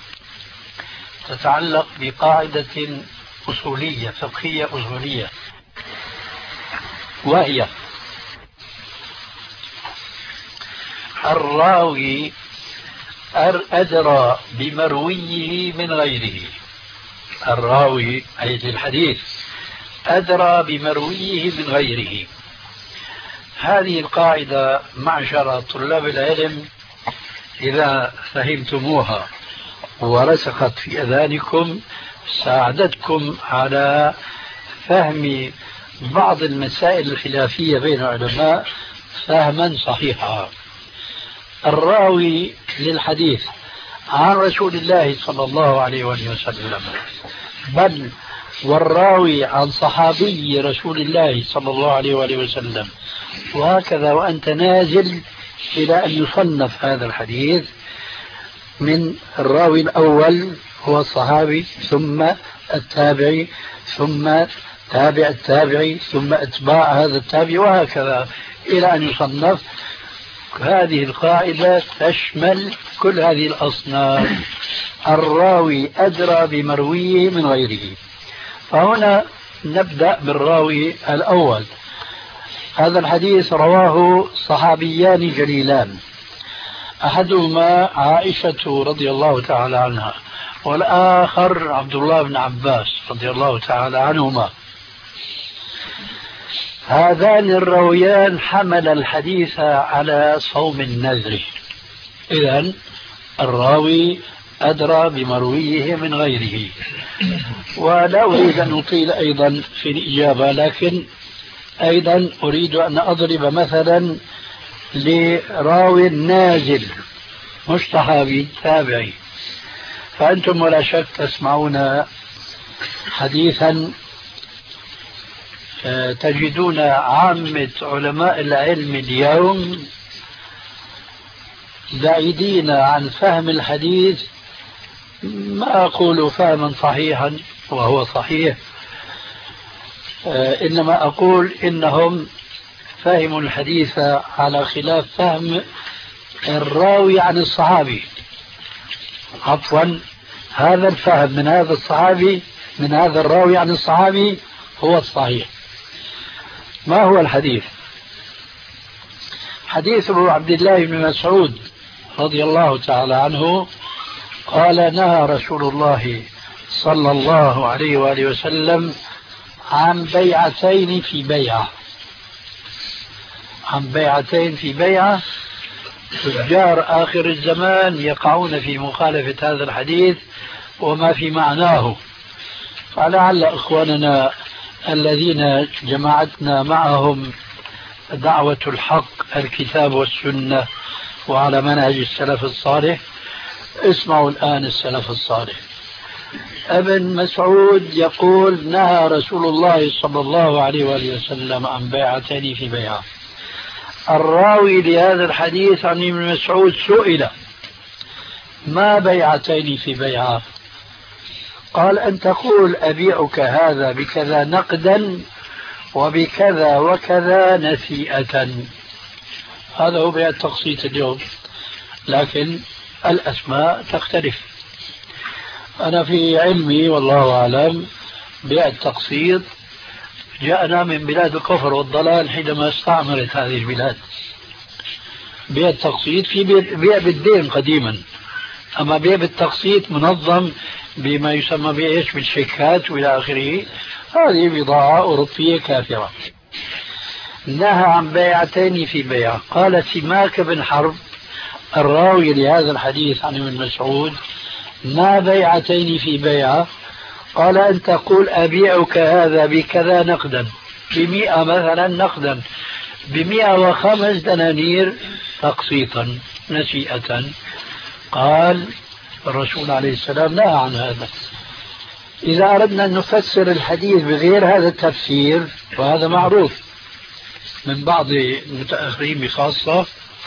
تتعلق بقاعدة أصولية فقهية أصولية، وهي الراوي أدرى بمرويه من غيره. الراوي أي الحديث أدرى بمرويه من غيره. هذه القاعدة معشر طلاب العلم إذا فهمتموها ورسخت في أذهانكم ساعدتكم على فهم بعض المسائل الخلافية بين العلماء فهما صحيحا. الراوي للحديث عن رسول الله صلى الله عليه وسلم، بل والراوي عن صحابي رسول الله صلى الله عليه وسلم، وهكذا وأنت نازل إلى أن يصنف هذا الحديث من الراوي الأول هو الصحابي، ثم التابعي، ثم تابع التابعي، ثم أتباع هذا التابع، وهكذا إلى أن يصنف. هذه القاعدة تشمل كل هذه الأصناف. الراوي أدرى بمرويه من غيره. فهنا نبدأ بالراوي الأول. هذا الحديث رواه صحابيان جليلان، أحدهما عائشة رضي الله تعالى عنها، والآخر عبد الله بن عباس رضي الله تعالى عنهما. هذان الراويان حمل الحديث على صوم النذر. إذن الراوي أدرى بمرويه من غيره. ولا أريد أن أطيل أيضا في الإجابة، لكن أيضا أريد أن أضرب مثلا لراوي نازل مش صحابي تابعي. فأنتم ولا شك تسمعون حديثا تجدون عامة علماء العلم اليوم بعيدين عن فهم الحديث، ما أقول فهما صحيحا وهو صحيح، إنما أقول إنهم فهموا الحديث على خلاف فهم الراوي عن الصحابي. عفوا، هذا الفهم من هذا الصحابي من هذا الراوي عن الصحابي هو الصحيح. ما هو الحديث؟ حديث عبد الله بن مسعود رضي الله تعالى عنه قال: نهى رسول الله صلى الله عليه وآله وسلم عن بيعتين في بيعة، عن بيعتين في بيعة. تجار آخر الزمان يقعون في مخالفة هذا الحديث وما في معناه، فلعل إخواننا الذين جمعتنا معهم دعوة الحق الكتاب والسنة وعلى منهج السلف الصالح اسمعوا الآن السلف الصالح. ابن مسعود يقول نهى رسول الله صلى الله عليه وآله وسلم عن بيعتين في بيعة. الراوي لهذا الحديث عن ابن مسعود سئل ما بيعتين في بيعة؟ قال أن تقول أبيعك هذا بكذا نقدا وبكذا وكذا نسيئة. هذا هو بيع التقسيط اليوم، لكن الأسماء تختلف. أنا في علمي والله أعلم بيع التقسيط جاءنا من بلاد الكفر والضلال حينما استعمرت هذه البلاد. بيع التقسيط في بيع بالدين قديما، أما بيع بالتقسيط منظم بما يسمى بإيش بالشيكات وإلى آخره، هذه بضاعة أوروبية كافرة. نهى عن بيعتين في بيعة. قال سماك بن حرب الراوي لهذا الحديث عن ابن مسعود ما بيعتين في بيعة؟ قال أن تقول أبيعك هذا بكذا نقدا، بمئة مثلا نقدا، بمئة وخمس دنانير تقسيطا نسيئة. قال الرسول عليه السلام نهى عن هذا. إذا أردنا أن نفسر الحديث بغير هذا التفسير، وهذا معروف من بعض المتأخرين بخاصة،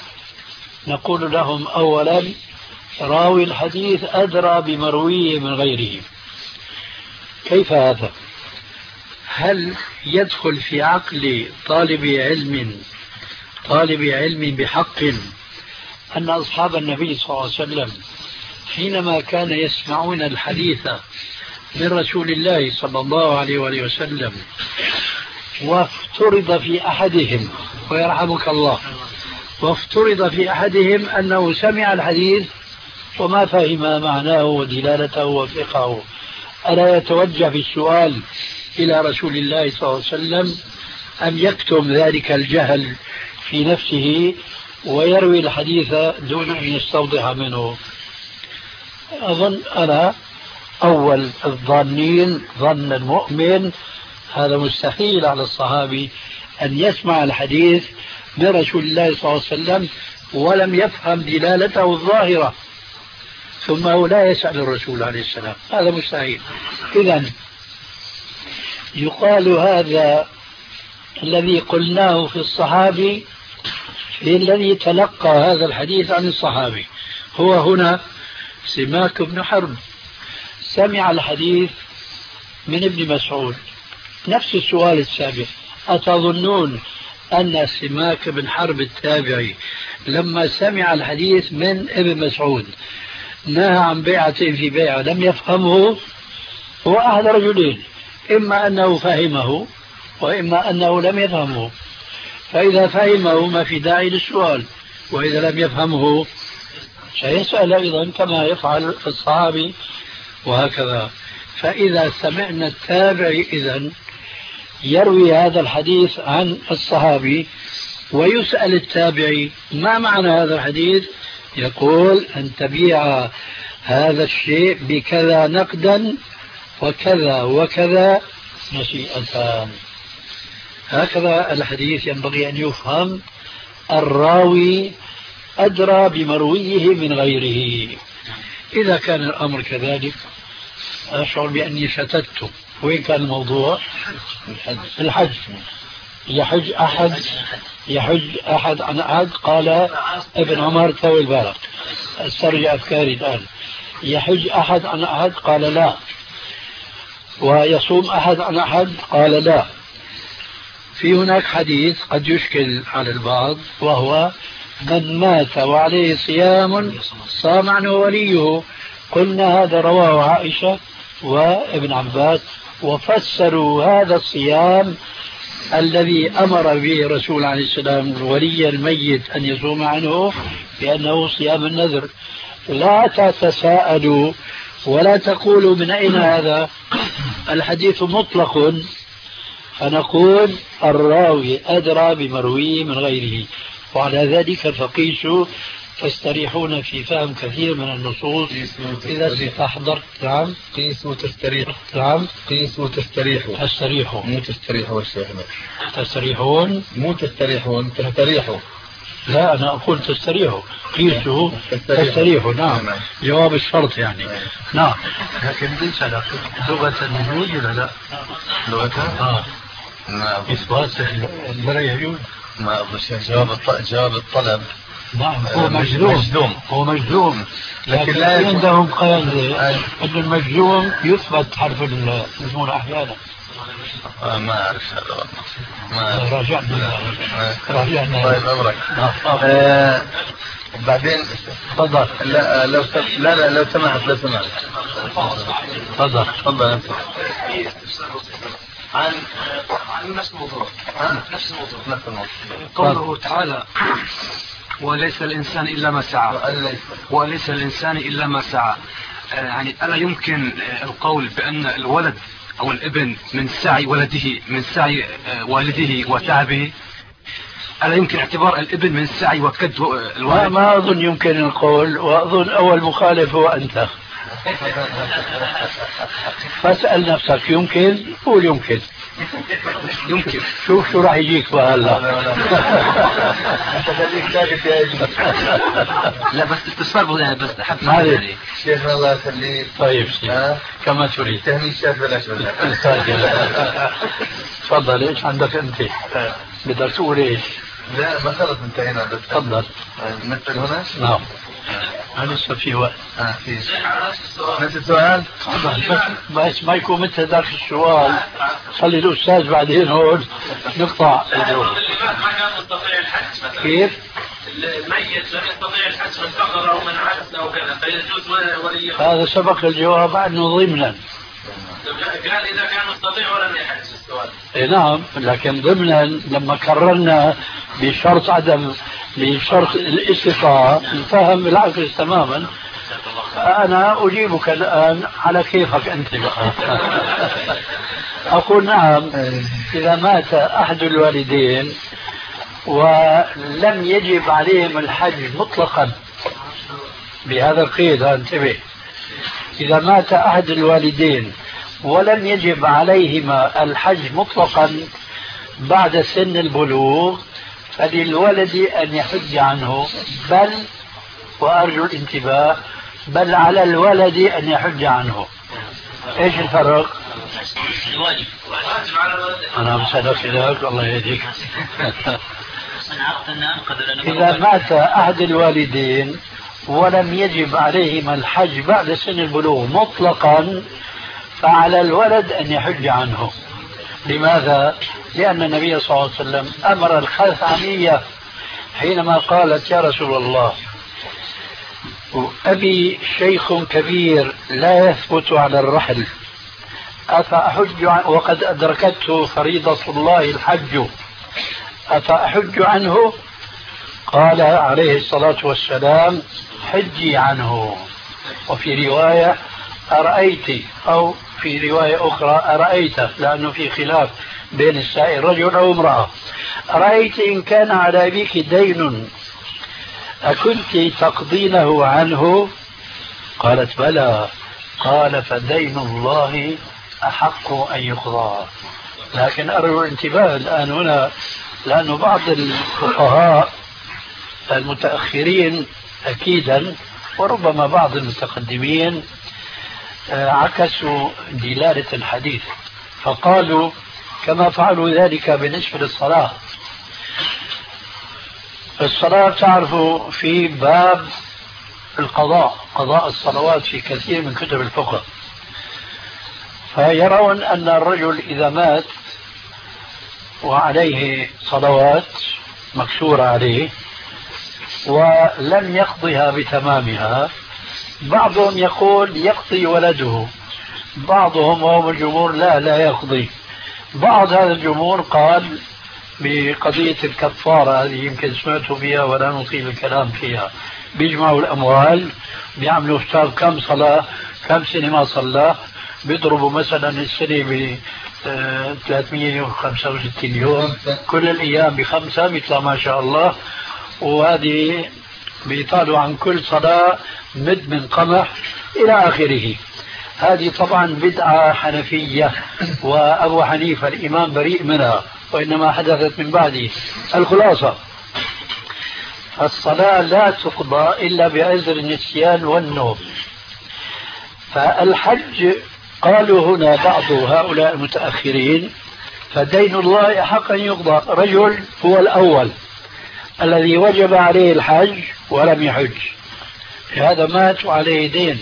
نقول لهم أولا راوي الحديث أدرى بمرويه من غيره. كيف هذا؟ هل يدخل في عقل طالب علم طالب علم بحق أن أصحاب النبي صلى الله عليه وسلم حينما كان يسمعون الحديث من رسول الله صلى الله عليه وآله وسلم وافترض في أحدهم ويرحمك الله وافترض في أحدهم أنه سمع الحديث وما فهم معناه ودلالته وفقهه، ألا يتوجه بالسؤال إلى رسول الله صلى الله عليه وسلم أم يكتم ذلك الجهل في نفسه ويروي الحديث دون أن يستوضح منه؟ أظن أنا أول الظانين ظن المؤمن هذا مستحيل على الصحابي أن يسمع الحديث من رسول الله صلى الله عليه وسلم ولم يفهم دلالته الظاهرة ثم هو لا يسأل الرسول عليه السلام، هذا مستحيل. إذن يقال هذا الذي قلناه في الصحابي الذي تلقى هذا الحديث عن الصحابي هو هنا سماك بن حرب سمع الحديث من ابن مسعود. نفس السؤال السابق، أتظنون أن سماك بن حرب التابعي لما سمع الحديث من ابن مسعود نهى عن بيعة في بيعة لم يفهمه؟ هو أحد رجلين، إما أنه فهمه وإما أنه لم يفهمه. فإذا فهمه ما في داعي للسؤال، وإذا لم يفهمه سيسأل أيضا كما يفعل الصحابي وهكذا. فإذا سمعنا التابعي إذن يروي هذا الحديث عن الصحابي ويسأل التابعي ما معنى هذا الحديث، يقول أن تبيع هذا الشيء بكذا نقدا وكذا وكذا نسيئتان. هكذا الحديث ينبغي أن يفهم. الراوي أدرى بمرويه من غيره. إذا كان الأمر كذلك أشعر بأني شتت. وين كان الموضوع؟ الحج. يحج أحد يحج أحد عن أحد. قال ابن عمر توي البالغ، استرجع أفكاري الآن. يحج أحد عن أحد؟ قال لا. ويصوم أحد عن أحد؟ قال لا. في هناك حديث قد يشكل على البعض، وهو من مات وعليه صيام صام عنه وليه. قلنا هذا رواه عائشة وابن عباس، وفسروا هذا الصيام الذي أمر به الرسول عليه السلام ولي الميت أن يصوم عنه بأنه صيام النذر. لا تتساءلوا ولا تقولوا من أين هذا الحديث مطلق، فنقول الراوي أدرى بمرويه من غيره، وعلى ذلك فقيسوا تستريحون في فهم كثير من النصوص إذا استحضرت. نعم قيسوا تستريحوا. نعم قيسوا تستريحوا. تستريحوا مو تستريحوا الشيخ. تستريحون مو تستريحون تستريحوا. لا أنا أقول تستريحوا. قيسوا تستريحوا. نعم جواب الشرط يعني. نعم لكن ليس لغة الوجود ولا لا؟ لغة آه نعم إثبات المريحون. ما أظن جواب جواب الطلب. نعم هو مجزوم. هو مجزوم لكن لا عندهم قيل أن المجزوم يثبت حرف المجزوم أحيانا. آه ما أعرف هذا والله. ما راجعنا راجعنا. طيب أمرك. آه. بعدين تفضل. لا لو لا لا لو سمحت لو سمحت. تفضل تفضل أنت. عن عن نفس الموضوع. نفس الموضوع. نفس الموضوع. قوله تعالى وليس الإنسان إلا ما سعى. وليس الإنسان إلا ما سعى. يعني ألا يمكن القول بأن الولد أو الابن من سعي ولده من سعي والده وتعبه؟ ألا يمكن اعتبار الابن من سعي وكد الوالد؟ ما, ما أظن يمكن القول، وأظن أول مخالف هو أنت. فاسأل نفسك يمكن قول يمكن. يمكن. شوف شو راح يجيك بقى هلا. لا بس استفسار يعني بس حب يعني. شيخ الله يخليك. طيب كما تريد. تهني الشيخ بلاش ولا. تفضل ايش عندك انت؟ بدك تقول ايش؟ لا ما خلص انتهينا بس. تفضل. نسأل هنا؟ نعم. لسه في وقت. اه في. نفس السؤال؟ بس ما يكون مثل ذاك السؤال خلي الأستاذ بعدين هون نقطع. ما كان يستطيع الحج مثلا. كيف؟ الميت لم يستطيع الحج من فقر أو من عجز أو كذا فيجوز ولي. هذا سبق الجواب عنه ضمنا. قال إذا كان يستطيع ولم يحج السؤال. إيه نعم لكن ضمنا لما كررنا بشرط عدم بشرط الاستطاعة نفهم بالعكس تماما. أنا أجيبك الآن على كيفك أنت بقى. أقول نعم إذا مات أحد الوالدين ولم يجب عليهم الحج مطلقا بهذا القيد انتبه. إذا مات أحد الوالدين ولم يجب عليهما الحج مطلقا بعد سن البلوغ فللولد أن يحج عنه، بل وأرجو الانتباه بل على الولد أن يحج عنه. إيش الفرق؟ الواجب. أنا مسألك إليك الله يهديك. إذا مات أحد الوالدين ولم يجب عليهما الحج بعد سن البلوغ مطلقا فعلى الولد أن يحج عنه. لماذا؟ لأن النبي صلى الله عليه وسلم أمر الخثعمية حينما قالت يا رسول الله أبي شيخ كبير لا يثبت على الرحل أفأحج عن وقد أدركته فريضة الله الحج أفأحج عنه؟ قال عليه الصلاة والسلام حجي عنه. وفي رواية أرأيت أو في رواية أخرى أرأيت لأنه في خلاف بين السائل رجل أو امرأة. أرأيت إن كان على أبيك دين أكنت تقضينه عنه؟ قالت بلى. قال فدين الله أحق أن يقضى. لكن أرجو الانتباه الآن هنا لأن بعض الفقهاء المتأخرين أكيدا وربما بعض المتقدمين عكسوا دلالة الحديث فقالوا كما فعلوا ذلك بالنسبة للصلاة. الصلاة تعرفوا في باب القضاء قضاء الصلوات في كثير من كتب الفقه، فيرون أن الرجل إذا مات وعليه صلوات مكسورة عليه ولم يقضيها بتمامها، بعضهم يقول يقضي ولده، بعضهم وهم الجمهور لا لا يقضي. بعض هذا الجمهور قال بقضية الكفارة هذه يمكن سمعتوا بها ولا نطيل الكلام فيها، بيجمعوا الأموال، بيعملوا حساب كم صلاة كم سنة ما صلى، بيضربوا مثلا السنة ب ثلاثمئة وخمسة وستين يوم، كل الأيام بخمسة بيطلع ما شاء الله. وهذه بيطالوا عن كل صلاة مد من قمح إلى آخره. هذه طبعا بدعة حنفية، وأبو حنيفة الإمام بريء منها، وإنما حدثت من بعده. الخلاصة الصلاة لا تقضى إلا بعذر النسيان والنوم. فالحج قالوا هنا بعض هؤلاء المتأخرين فدين الله حق أن يقضى. رجل هو الأول الذي وجب عليه الحج ولم يحج، هذا مات وعليه دين.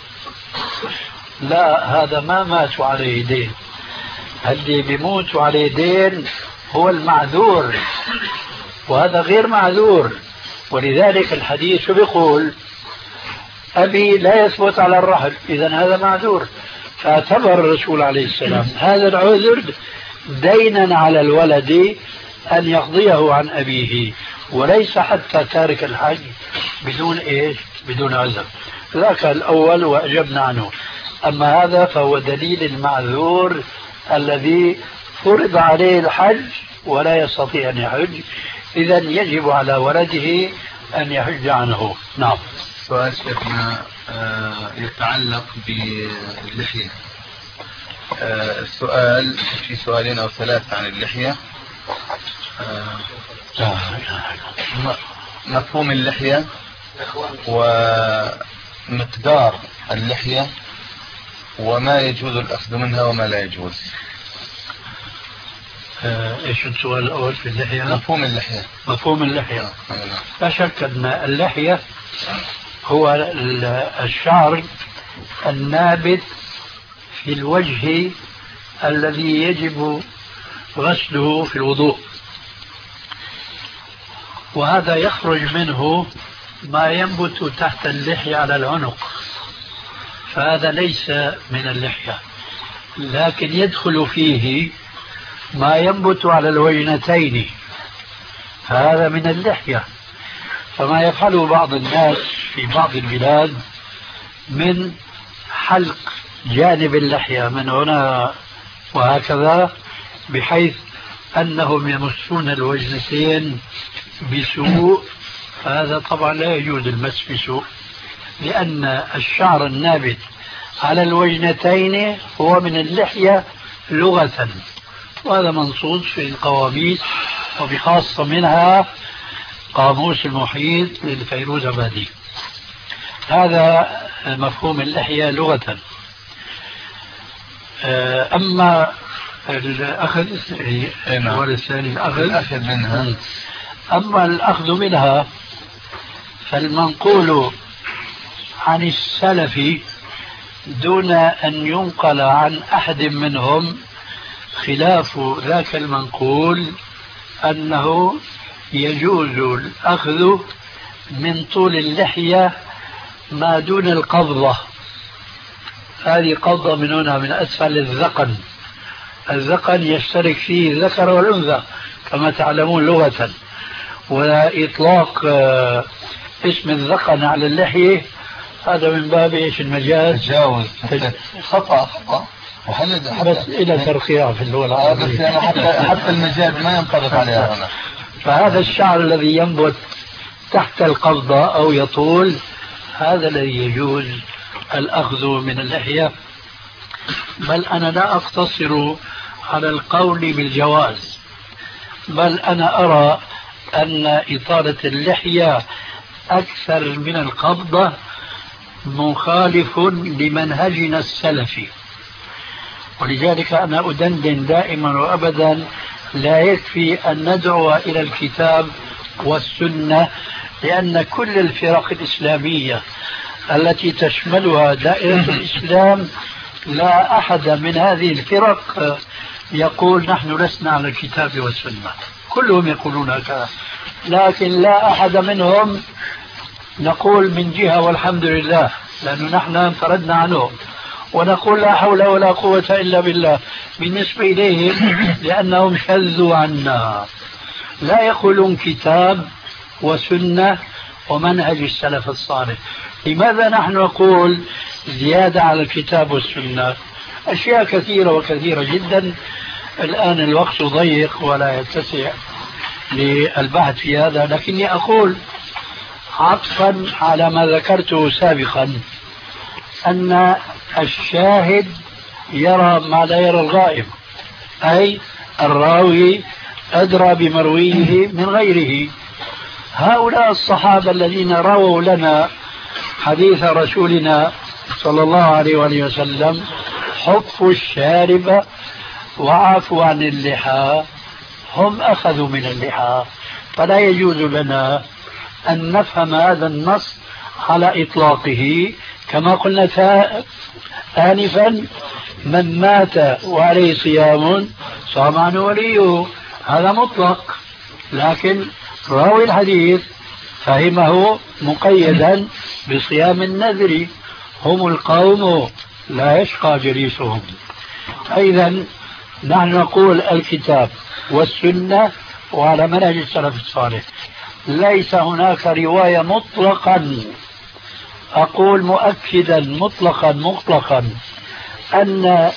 لا، هذا ما مات وعليه دين، اللي بيموت وعليه دين هو المعذور، وهذا غير معذور. ولذلك الحديث بيقول أبي لا يثبت على الرحل، إذن هذا معذور. فاعتبر الرسول عليه السلام هذا العذر دينا على الولد أن يقضيه عن أبيه، وليس حتى تارك الحج بدون إيش؟ بدون عذر. ذاك الأول وأجبنا عنه. أما هذا فهو دليل المعذور الذي فرض عليه الحج ولا يستطيع أن يحج، إذن يجب على ولده أن يحج عنه. نعم. سؤال شيخنا يتعلق باللحية. السؤال في سؤالين أو ثلاثة عن اللحية. مفهوم اللحية ومقدار اللحية وما يجوز الأخذ منها وما لا يجوز. ايش السؤال الأول في اللحية؟ مفهوم اللحية. مفهوم اللحية. لا شك أن اللحية هو الشعر النابت في الوجه الذي يجب غسله في الوضوء، وهذا يخرج منه ما ينبت تحت اللحية على العنق، فهذا ليس من اللحية. لكن يدخل فيه ما ينبت على الوجنتين، فهذا من اللحية. فما يفعله بعض الناس في بعض البلاد من حلق جانب اللحية من هنا وهكذا، بحيث أنهم يمسون الوجنتين بسوء، فهذا طبعا لا يجوز المس بسوء، لأن الشعر النابت على الوجنتين هو من اللحية لغة، وهذا منصوص في القواميس، وبخاصة منها قاموس المحيط للفيروزابادي. هذا مفهوم اللحية لغة. أما الأخذ السؤال الثاني الأخذ منها، أما الأخذ منها فالمنقول عن السلف دون أن ينقل عن أحد منهم خلاف ذاك المنقول أنه يجوز الأخذ من طول اللحية ما دون القبضة. هذه قبضة من هنا من أسفل الذقن، الذقن يشترك فيه الذكر والأنثى كما تعلمون لغة، وإطلاق اسم الذقن على اللحية هذا من باب ايش المجاز، تجاوز خطأ خطأ بس إلى ترقيع في اللغة العربية. يعني حتى حتى المجاز ما ينطبق عليها هنا. فهذا الشعر الذي ينبت تحت القبضة أو يطول هذا الذي يجوز الأخذ من اللحية. بل أنا لا أقتصر على القول بالجواز، بل أنا أرى أن إطالة اللحية أكثر من القبضة مخالف لمنهجنا السلفي. ولذلك أنا أدندن دائما وأبدا لا يكفي أن ندعو إلى الكتاب والسنة، لأن كل الفرق الإسلامية التي تشملها دائرة الإسلام لا أحد من هذه الفرق يقول نحن لسنا على الكتاب والسنة، كلهم يقولون هكذا، لكن لا أحد منهم نقول من جهة والحمد لله، لأنه نحن انفردنا عنهم، ونقول لا حول ولا قوة إلا بالله بالنسبة إليهم لأنهم شذوا عنا. لا يقولون كتاب وسنة ومنهج السلف الصالح. لماذا نحن نقول زيادة على الكتاب والسنة؟ أشياء كثيرة وكثيرة جدا، الآن الوقت ضيق ولا يتسع للبحث في هذا، لكني أقول عطفا على ما ذكرته سابقا أن الشاهد يرى ما لا يرى الغائب، أي الراوي أدرى بمرويه من غيره. هؤلاء الصحابة الذين رووا لنا حديث رسولنا صلى الله عليه وآله وسلم حفوا الشارب وعافوا عن اللحى، هم أخذوا من اللحى، فلا يجوز لنا أن نفهم هذا النص على إطلاقه. كما قلنا آنفا من مات وعليه صيام صام عنه وليه، هذا مطلق، لكن راوي الحديث فهمه مقيدا بصيام النذر، هم القوم لا يشقى جليسهم. إذا نحن نقول الكتاب والسنة وعلى منهج السلف الصالح، ليس هناك رواية مطلقا، أقول مؤكدا مطلقا مطلقا أن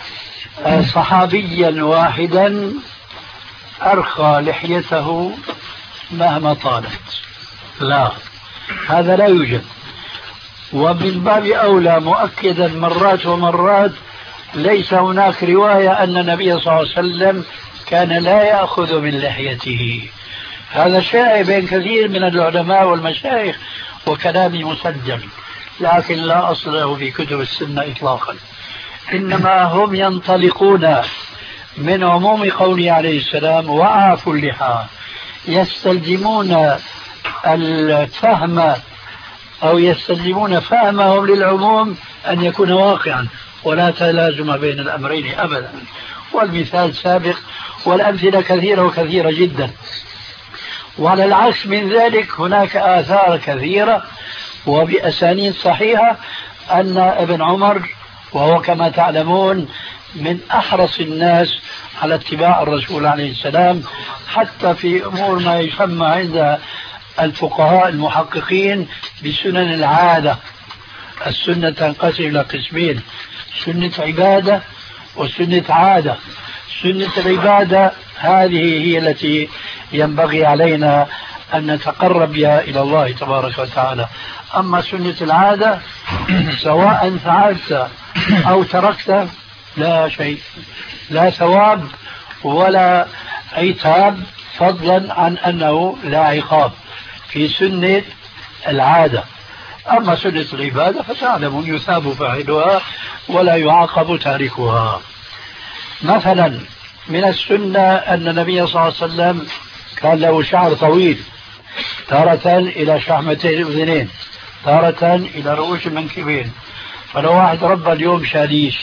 صحابيا واحدا أرخى لحيته مهما طالت، لا، هذا لا يوجد. ومن باب أولى مؤكدا مرات ومرات ليس هناك رواية أن النبي صلى الله عليه وسلم كان لا يأخذ من لحيته. هذا شائع بين كثير من العلماء والمشايخ وكلامي مسجل، لكن لا أصل له في كتب السنة إطلاقا. إنما هم ينطلقون من عموم قوله عليه السلام وعافوا اللحى، يستلزمون الفهم أو يستلزمون فهمهم للعموم أن يكون واقعا، ولا تلازم بين الأمرين أبدا. والمثال سابق والأمثلة كثيرة وكثيرة جدا. وعلى العكس من ذلك هناك آثار كثيرة وبأسانيد صحيحة أن ابن عمر، وهو كما تعلمون من أحرص الناس على اتباع الرسول عليه السلام، حتى في أمور ما يسمى عند الفقهاء المحققين بسنن العادة. السنة تنقسم إلى قسمين: سنة عبادة وسنة عادة. سنة العبادة هذه هي التي ينبغي علينا أن نتقرب بها إلى الله تبارك وتعالى. أما سنة العادة سواء فعلت أو تركت لا شيء، لا ثواب ولا عتاب، فضلا عن أنه لا عقاب في سنة العادة. أما سنة العبادة فتعلم يثاب فاعلها ولا يعاقب تاركها. مثلا من السنة أن النبي صلى الله عليه وسلم كان له شعر طويل، تارة إلى شحمتي الأذنين، تارة إلى رؤوس المنكبين. فلو واحد ربى اليوم شاليش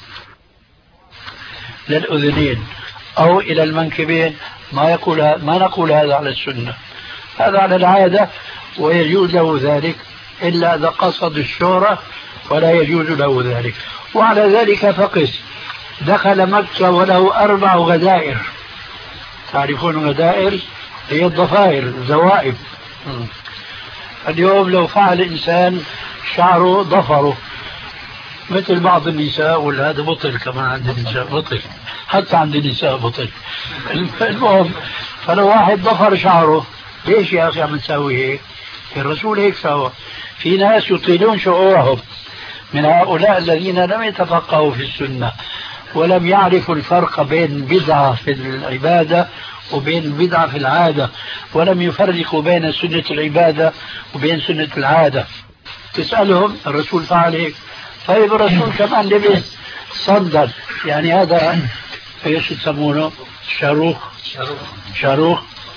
للأذنين أو إلى المنكبين ما يقول ما نقول هذا على السنة، هذا على العادة ويجوز له ذلك، إلا إذا قصد الشهرة ولا يجوز له ذلك. وعلى ذلك فقس دخل مكة وله أربع غدائر. تعرفون غدائر؟ هي الضفائر، الزوائب. اليوم لو فعل إنسان شعره ضفره مثل بعض النساء، ولا هذا بطل كمان عند النساء، بطل حتى عند النساء بطل. المهم فلو واحد ضفر شعره، ليش يا أخي عم تسوي هيك؟ الرسول هيك سوى. في ناس يطيلون شعورهم من هؤلاء الذين لم يتفقهوا في السنة ولم يعرفوا الفرق بين بدعة في العبادة وبين بدعة في العادة، ولم يفرقوا بين سنة العبادة وبين سنة العادة. تسألهم الرسول فعل هيك، طيب الرسول كمان لبس صندل، يعني هذا ايش يسمونه؟ شاروخ شاروخ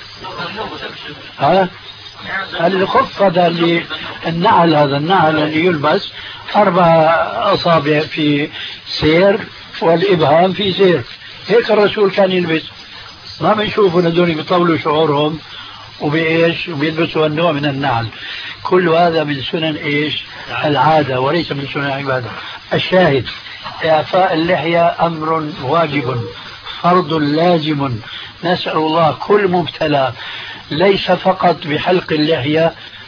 ها الخف، هذا اللي النعل، هذا النعل اللي يلبس أربع أصابع في سير والإبهام في سير، هيك الرسول كان يلبس. ما بنشوفوا هذول بيطولوا شعورهم وبإيش وبيلبسوا النوع من النعل. كل هذا من سنن إيش؟ العادة، وليس من سنن العبادة. الشاهد إعفاء اللحية أمر واجب فرض لازم، نسأل الله كل مبتلى ليس فقط بحلق اللحية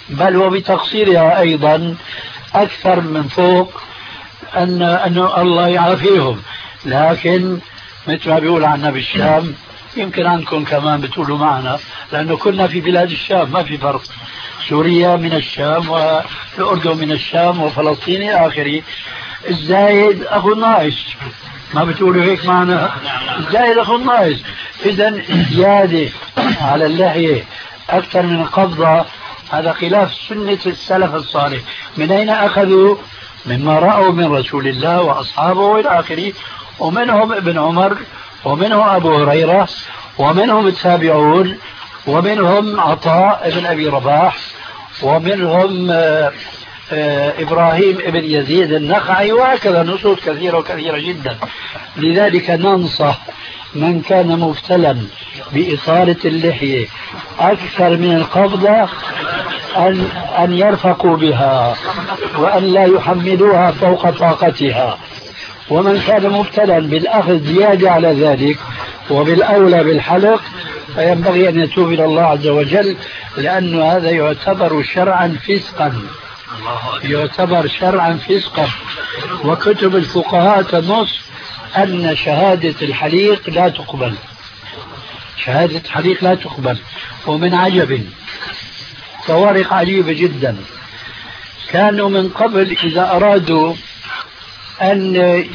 بل وبتقصيرها أيضا أكثر من فوق أن أن الله يعافيهم. لكن مثل ما بيقول عنا بالشام، يمكن عنكم كمان بتقولوا معنا، لأنه كنا في بلاد الشام ما في فرق، سوريا من الشام والأردن من الشام وفلسطين إلى آخره. الزايد أخو الناقص، ما بتقولوا هيك معنا؟ الزايد أخو الناقص. إذا الزيادة على اللحية أكثر من القبضة هذا خلاف سنة السلف الصالح. من أين أخذوا؟ مما رأوا من رسول الله وأصحابه وإلى آخره، ومنهم ابن عمر، ومنهم أبو هريرة، ومنهم التابعون، ومنهم عطاء ابن أبي رباح، ومنهم آآ آآ إبراهيم ابن يزيد النخعي، وهكذا نصوص كثيرة وكثيرة جدا. لذلك ننصح من كان مبتلا بإطالة اللحية أكثر من القبضة أن, أن يرفقوا بها وأن لا يحملوها فوق طاقتها. ومن كان مبتلا بالأخذ زيادة على ذلك وبالأولى بالحلق فينبغي أن يتوب إلى الله عز وجل، لأن هذا يعتبر شرعا فسقا، يعتبر شرعا فسقا. وكتب الفقهاء تنص أن شهادة الحليق لا تقبل، شهادة الحليق لا تقبل. ومن عجب فوارق عجيبة جدا، كانوا من قبل إذا أرادوا أن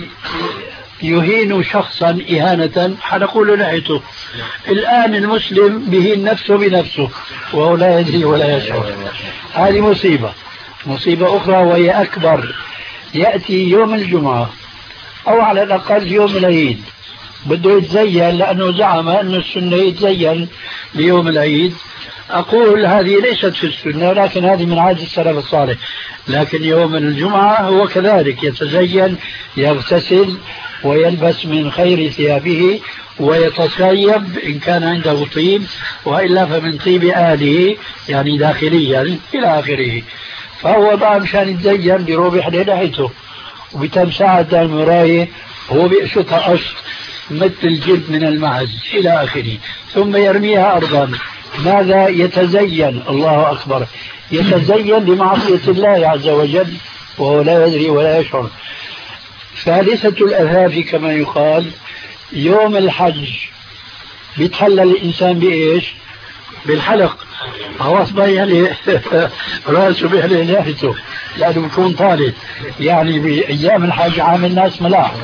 يهينوا شخصا إهانة حلقوا له لحيته. الآن المسلم بهين نفسه بنفسه وهو لا يدري ولا يشعر. هذه مصيبة. مصيبة أخرى وهي أكبر، يأتي يوم الجمعة أو على الأقل يوم العيد بده يتزين، لأنه زعم أن السنة يتزين ليوم العيد. أقول هذه ليست في السنة، لكن هذه من عادة السلف الصالح. لكن يوم الجمعة هو كذلك يتزين، يغتسل ويلبس من خير ثيابه ويتصيب إن كان عنده طيب، وإلا فمن طيب آله يعني داخليا إلى آخره. فهو بقى مشان يتزين بيروح لحيته وبتمساعة المراية هو بيقشطها قشط مثل الجلد من المعز إلى آخره، ثم يرميها أرضا. ماذا يتزين؟ الله أكبر، يتزين بمعصية الله عز وجل وهو لا يدري ولا يشعر. ثالثة الأثافي كما يقال، يوم الحج بيتحلل الإنسان بإيش؟ بالحلق. خلاص بيحلي راسه بيحلي لحيته لأنه بيكون طالب، يعني بأيام الحج عامل الناس ملاح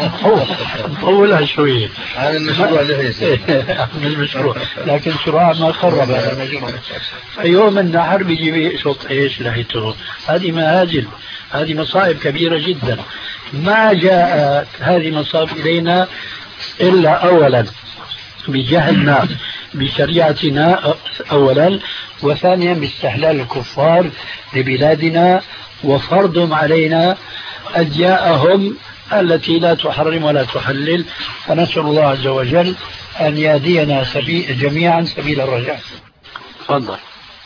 طولها شوية عامل مشروع لحيته عامل مشروع، لكن شراع ما خرب هذا المشروع. فيوم النحر بيجي بيقشط ايش لحيته. هذه مهاجل، هذه مصائب كبيرة جدا. ما جاءت هذه مصائب إلينا إلا أولا بجهلنا بشريعتنا أولا، وثانيا باستحلال الكفار لبلادنا وفرضهم علينا أدياءهم التي لا تحرم ولا تحلل. فنسأل الله عز وجل أن يهدينا سبيل جميعا سبيل الرجاء. تفضل.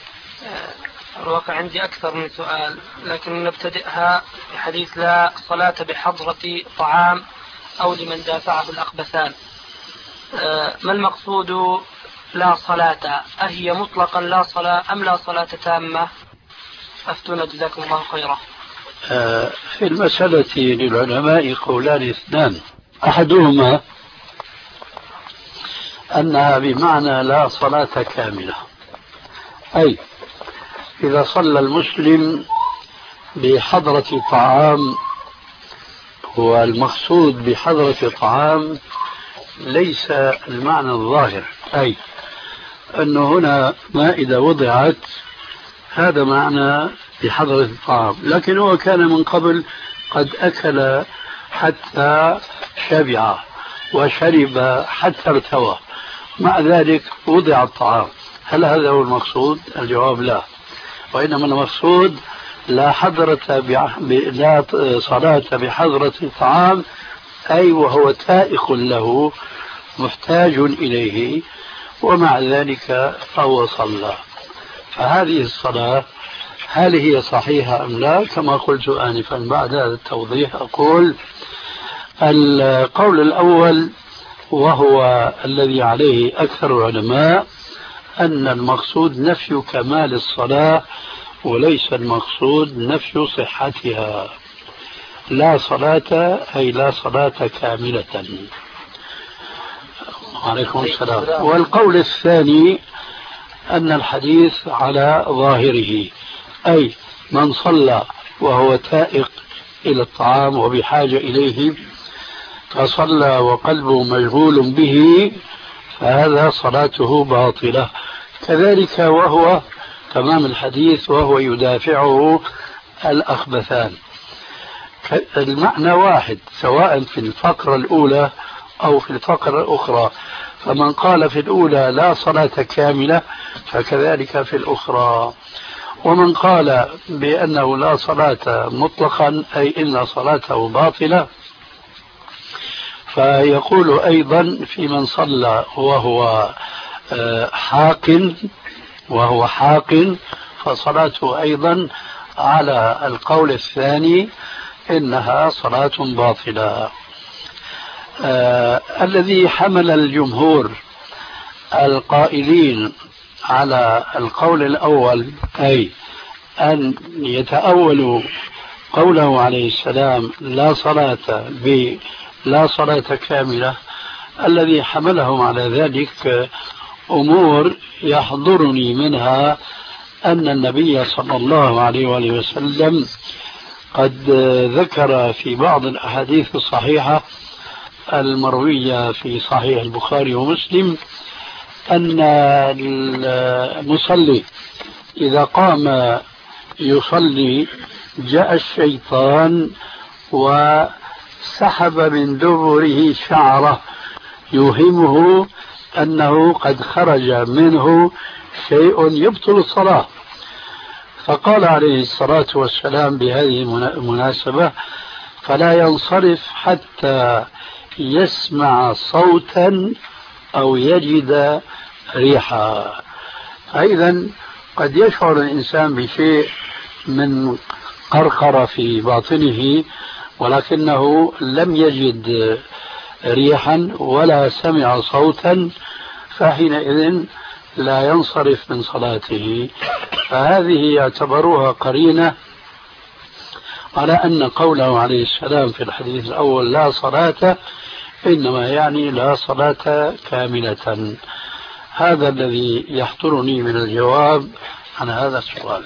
الواقع عندي أكثر من سؤال، لكن نبتدئها بحديث لا صلاة بحضرة طعام أو لمن دافعه الأخبثان. ما المقصود لا صلاة؟ أهي مطلقا لا صلاة أم لا صلاة تامة؟ أفتونا جزاكم الله خيرا. في المسألة للعلماء قولان اثنان، أحدهما أنها بمعنى لا صلاة كاملة، أي إذا صلى المسلم بحضرة طعام، والمقصود بحضرة طعام ليس المعنى الظاهر، أي أنه هنا مائدة وضعت، هذا معنى بحضرة الطعام، لكن هو كان من قبل قد أكل حتى شبع وشرب حتى ارتوى، مع ذلك وضع الطعام. هل هذا هو المقصود؟ الجواب لا، وإنما المقصود لا حضرة بع... ب... لا صلاة بحضرة الطعام، أي وهو تائق له محتاج إليه، ومع ذلك فهو صلى. فهذه الصلاة هل هي صحيحة أم لا؟ كما قلت آنفا بعد هذا التوضيح أقول القول الأول وهو الذي عليه أكثر العلماء، أن المقصود نفي كمال الصلاة وليس المقصود نفي صحتها. لا صلاة أي لا صلاة كاملة. عليكم السلام. والقول الثاني أن الحديث على ظاهره، أي من صلى وهو تائق إلى الطعام وبحاجة إليه فصلى وقلبه مشغول به فهذا صلاته باطلة. كذلك وهو تمام الحديث وهو يدافعه الأخبثان. المعنى واحد سواء في الفقرة الأولى أو في الفقرة الأخرى. فمن قال في الأولى لا صلاة كاملة فكذلك في الأخرى. ومن قال بأنه لا صلاة مطلقا أي إن صلاته باطلة فيقول أيضا في من صلى وهو حاق وهو حاق فصلاته أيضا على القول الثاني إنها صلاة باطلة. آه الذي حمل الجمهور القائلين على القول الأول أي أن يتأولوا قوله عليه السلام لا صلاة بلا صلاة كاملة، الذي حملهم على ذلك أمور يحضرني منها أن النبي صلى الله عليه وآله وسلم قد ذكر في بعض الأحاديث الصحيحة المروية في صحيح البخاري ومسلم أن المصلي إذا قام يصلي جاء الشيطان وسحب من دبره شعره يوهمه أنه قد خرج منه شيء يبطل الصلاة. فقال عليه الصلاة والسلام بهذه المناسبة فلا ينصرف حتى يسمع صوتا أو يجد ريحا. أيضا قد يشعر الإنسان بشيء من قرقرة في باطنه ولكنه لم يجد ريحا ولا سمع صوتا فحينئذ لا ينصرف من صلاته. فهذه يعتبروها قرينة على أن قوله عليه السلام في الحديث الأول لا صلاة إنما يعني لا صلاة كاملة. هذا الذي يحضرني من الجواب عن هذا السؤال.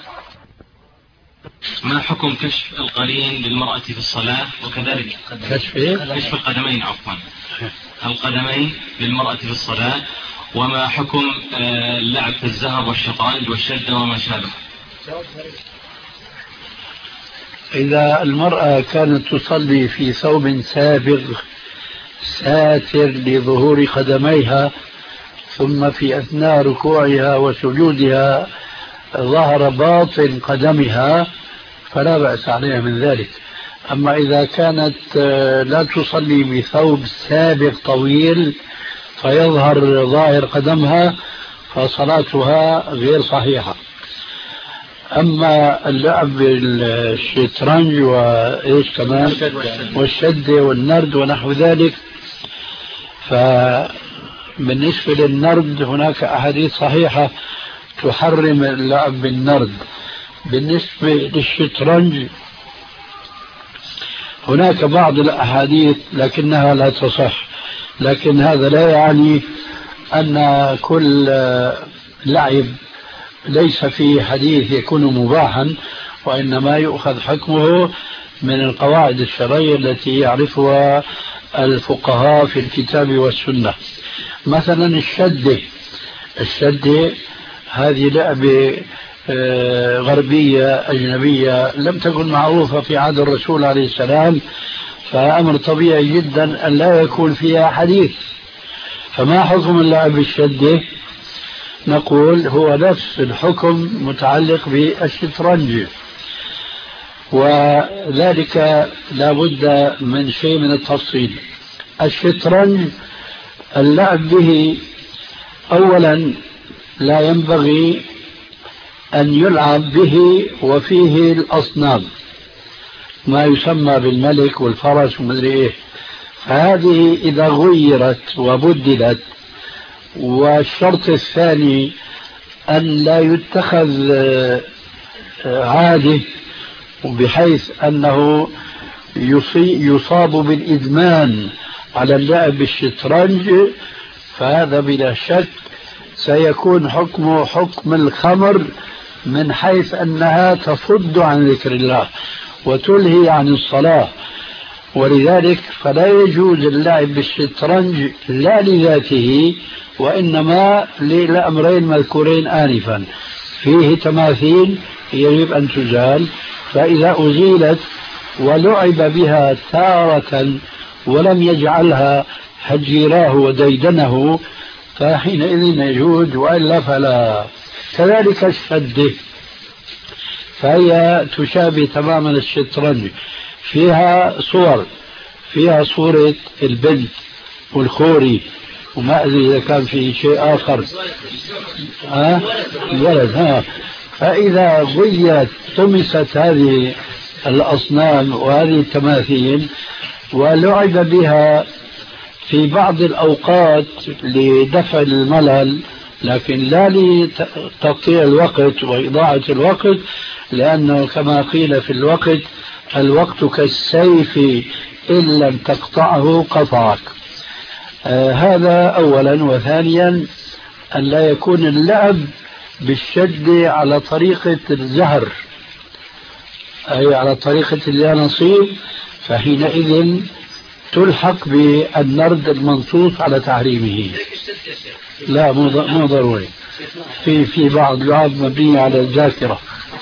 ما حكم كشف القرين للمرأة في الصلاة وكذلك كشف كشف القدمين عفوا القدمين للمرأة في الصلاة، وما حكم اللعب في الزهر والشطرنج والشدة وما شابه؟ إذا المرأة كانت تصلي في ثوب سابغ ساتر لظهور قدميها ثم في أثناء ركوعها وسجودها ظهر باطن قدمها فلا بأس عليها من ذلك. أما إذا كانت لا تصلي بثوب سابغ طويل فيظهر ظاهر قدمها فصلاتها غير صحيحة. أما اللعب بالشطرنج وإيش كمان والشدة والنرد ونحو ذلك، فبالنسبة للنرد هناك أحاديث صحيحة تحرم اللعب بالنرد. بالنسبة للشطرنج هناك بعض الأحاديث لكنها لا تصح، لكن هذا لا يعني أن كل لعب ليس فيه حديث يكون مباحا، وإنما يؤخذ حكمه من القواعد الشرعية التي يعرفها الفقهاء في الكتاب والسنة. مثلا الشدة الشدة هذه لعبة غربية أجنبية لم تكن معروفة في عهد الرسول عليه السلام، فأمر طبيعي جدا أن لا يكون فيها حديث. فما حكم اللعب بالشدة؟ نقول هو نفس الحكم متعلق بالشطرنج، وذلك لا بد من شيء من التفصيل. الشطرنج اللعب به أولا لا ينبغي أن يلعب به وفيه الأصنام ما يسمى بالملك والفرس ومدري إيه، فهذه إذا غيرت وبدلت. والشرط الثاني أن لا يتخذ عادة وبحيث أنه يصاب بالإدمان على اللعب بالشطرنج، فهذا بلا شك سيكون حكمه حكم الخمر، من حيث أنها تصد عن ذكر الله وتلهي عن الصلاة. ولذلك فلا يجوز اللعب بالشطرنج لا لذاته، وإنما للأمرين مذكورين آنفا: فيه تماثيل يجب أن تزال، فإذا أزيلت ولعب بها تارة ولم يجعلها هجيراه وديدنه فحينئذ يجوز، وإلا فلا. كذلك الشدة، فهي تشابه تماما الشطرنج، فيها صور، فيها صورة البنت والخوري، وما أدري إذا كان في شيء آخر. ها الولد. ها فإذا ضيت طمست هذه الأصنام وهذه التماثيل ولعب بها في بعض الأوقات لدفع الملل، لكن لا لتقطيع الوقت وإضاعة الوقت، لأنه كما قيل في الوقت: الوقت كالسيف إن لم تقطعه قطعك. آه هذا أولا. وثانيا أن لا يكون اللعب بالشد على طريقة الزهر، أي على طريقة اليانصيب، فحينئذ تلحق بالنرد المنصوص على تحريمه. لا مو ضروري، في في بعض لعب مبنية على الذاكرة.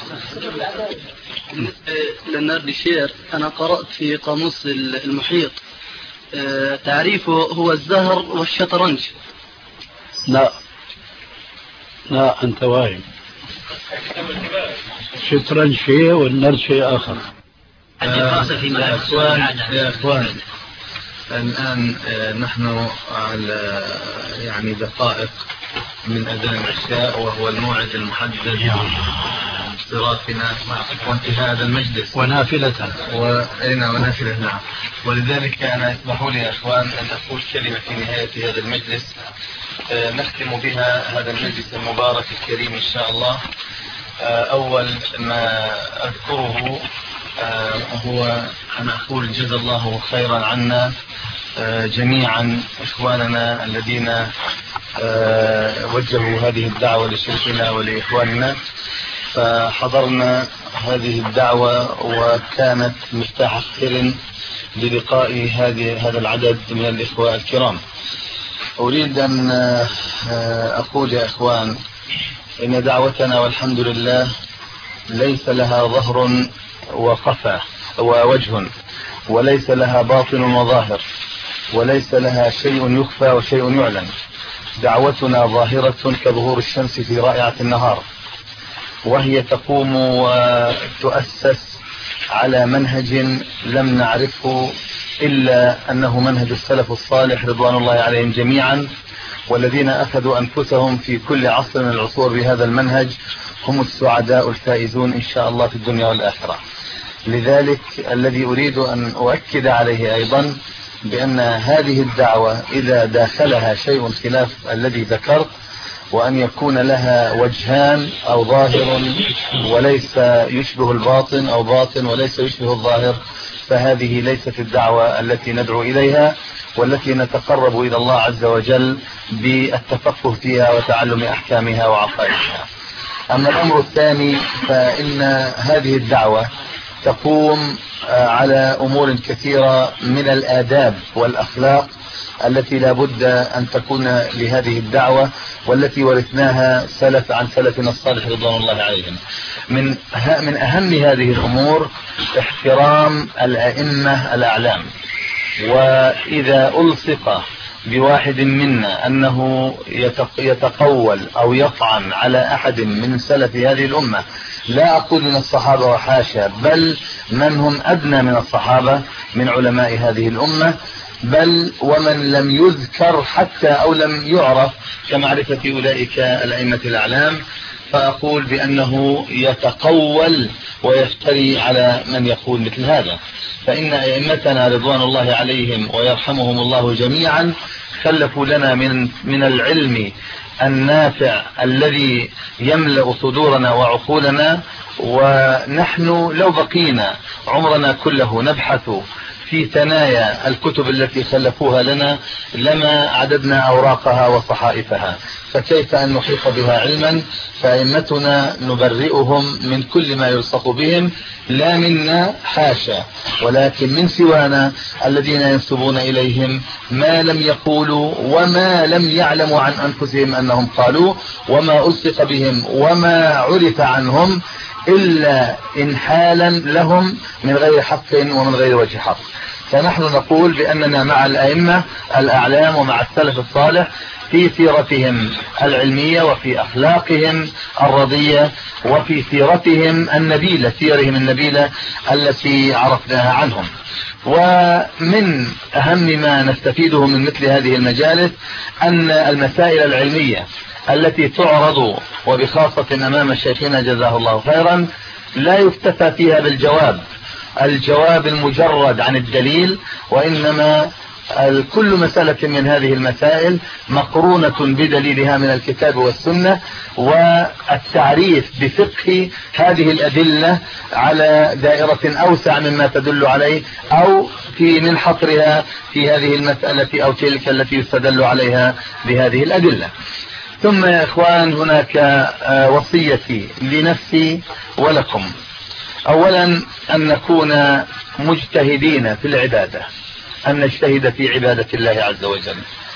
للنرد الشعر أنا قرأت في قاموس المحيط تعريفه هو الزهر والشطرنج. لا لا أنت واهم، الشطرنج شيء والنرد شيء آخر. يا أخوان الآن نحن على يعني دقائق من أذان العشاء، وهو الموعد المحدد انصرافنا وانتهاء هذا المجلس ونافلة وأين ونافلة. نعم. ولذلك أنا اسمحوا لي يا أخوان أن أقول كلمة في نهاية هذا المجلس نختم بها هذا المجلس المبارك الكريم إن شاء الله. أول ما أذكره هو أن أقول جزا الله خيرا عنا جميعا إخواننا الذين وجهوا هذه الدعوة لشيخنا ولإخواننا، فحضرنا هذه الدعوة وكانت مفتاح خير للقاء هذه هذا العدد من الإخوة الكرام. أريد أن أقول يا إخوان إن دعوتنا والحمد لله ليس لها ظهر وقفا ووجه، وليس لها باطن وظاهر، وليس لها شيء يخفى وشيء يعلن. دعوتنا ظاهرة كظهور الشمس في رائعة النهار، وهي تقوم وتؤسس على منهج لم نعرفه إلا أنه منهج السلف الصالح رضوان الله عليهم جميعا، والذين أخذوا أنفسهم في كل عصر من العصور بهذا المنهج هم السعداء الفائزون إن شاء الله في الدنيا والآخرة. لذلك الذي أريد أن أؤكد عليه أيضا بأن هذه الدعوة إذا داخلها شيء خلاف الذي ذكرت، وأن يكون لها وجهان أو ظاهر وليس يشبه الباطن أو باطن وليس يشبه الظاهر، فهذه ليست الدعوة التي ندعو إليها والتي نتقرب إلى الله عز وجل بالتفقه فيها وتعلم أحكامها وعقائدها. أما الأمر الثاني فإن هذه الدعوة تقوم على أمور كثيرة من الآداب والأخلاق التي لا بد أن تكون لهذه الدعوة، والتي ورثناها سلف عن سلفنا الصالح رضوان الله عليهم. من من أهم هذه الأمور احترام الأئمة الأعلام، وإذا ألصق بواحد منا أنه يتقول أو يطعن على أحد من سلف هذه الأمة، لا أقول من الصحابة وحاشا، بل من هم أدنى من الصحابة من علماء هذه الأمة، بل ومن لم يذكر حتى أو لم يعرف كمعرفة أولئك الأئمة الأعلام، فأقول بأنه يتقول ويفتري على من يقول مثل هذا. فإن أئمتنا رضوان الله عليهم ويرحمهم الله جميعا خلفوا لنا من من العلم النافع الذي يملأ صدورنا وعقولنا. ونحن لو بقينا عمرنا كله نبحث في ثنايا الكتب التي خلفوها لنا لما عددنا أوراقها وصحائفها، فكيف أن نحيط بها علما؟ فأئمتنا نبرئهم من كل ما يلصق بهم، لا منا حاشا، ولكن من سوانا الذين ينسبون إليهم ما لم يقولوا وما لم يعلموا عن أنفسهم أنهم قالوا، وما ألصق بهم وما عرف عنهم إلا إنحالا لهم من غير حق ومن غير وجه حق. فنحن نقول بأننا مع الأئمة الأعلام ومع السلف الصالح في سيرتهم العلمية وفي أخلاقهم الرضية وفي سيرتهم النبيلة، سيرهم النبيلة التي عرفناها عنهم. ومن أهم ما نستفيده من مثل هذه المجالس أن المسائل العلمية التي تعرض وبخاصة أمام شيخنا جزاه الله خيرا لا يكتفى فيها بالجواب الجواب المجرد عن الدليل، وإنما كل مسألة من هذه المسائل مقرونة بدليلها من الكتاب والسنة، والتعريف بفقه هذه الأدلة على دائرة أوسع مما تدل عليه، أو في من حصرها في هذه المسألة أو تلك التي يستدل عليها بهذه الأدلة. ثم يا إخوان هناك وصيتي لنفسي ولكم، أولا أن نكون مجتهدين في العبادة، أن نجتهد في عبادة الله عز وجل.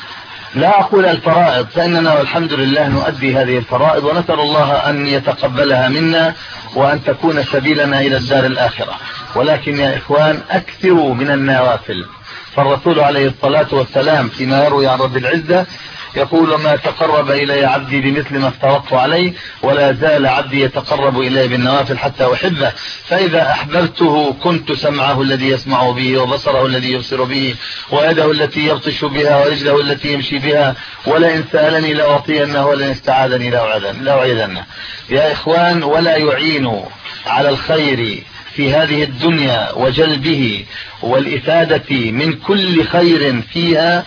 لا أقول الفرائض، فإننا والحمد لله نؤدي هذه الفرائض ونسأل الله أن يتقبلها منا وأن تكون سبيلنا إلى الدار الآخرة، ولكن يا إخوان أكثروا من النوافل. فالرسول عليه الصلاة والسلام فيما يروي عن رب العزة يقول: ما تقرب إلي عبدي بمثل ما افترضت عليه، ولا زال عبدي يتقرب إلي بالنوافل حتى أحبه، فإذا أحببته كنت سمعه الذي يسمع به، وبصره الذي يبصر به، ويده التي يبطش بها، ورجله التي يمشي بها، ولئن سألني لأعطينه، ولئن استعاذني لأعيذنه. يا إخوان، ولا يعين على الخير في هذه الدنيا وجلبه والإفادة من كل خير فيها،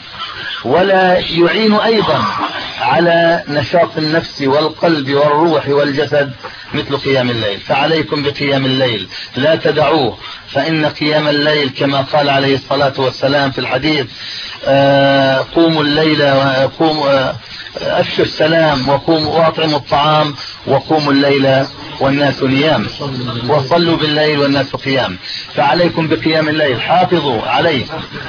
ولا يعين أيضا على نشاط النفس والقلب والروح والجسد مثل قيام الليل. فعليكم بقيام الليل، لا تدعوه، فإن قيام الليل كما قال عليه الصلاة والسلام في الحديث: آه قوموا الليل وقوموا أفشوا السلام وقوموا وأطعموا الطعام وقوموا الليل والناس نيام وصلوا بالليل والناس قيام. فعليكم بقيام الليل، حافظوا عليه،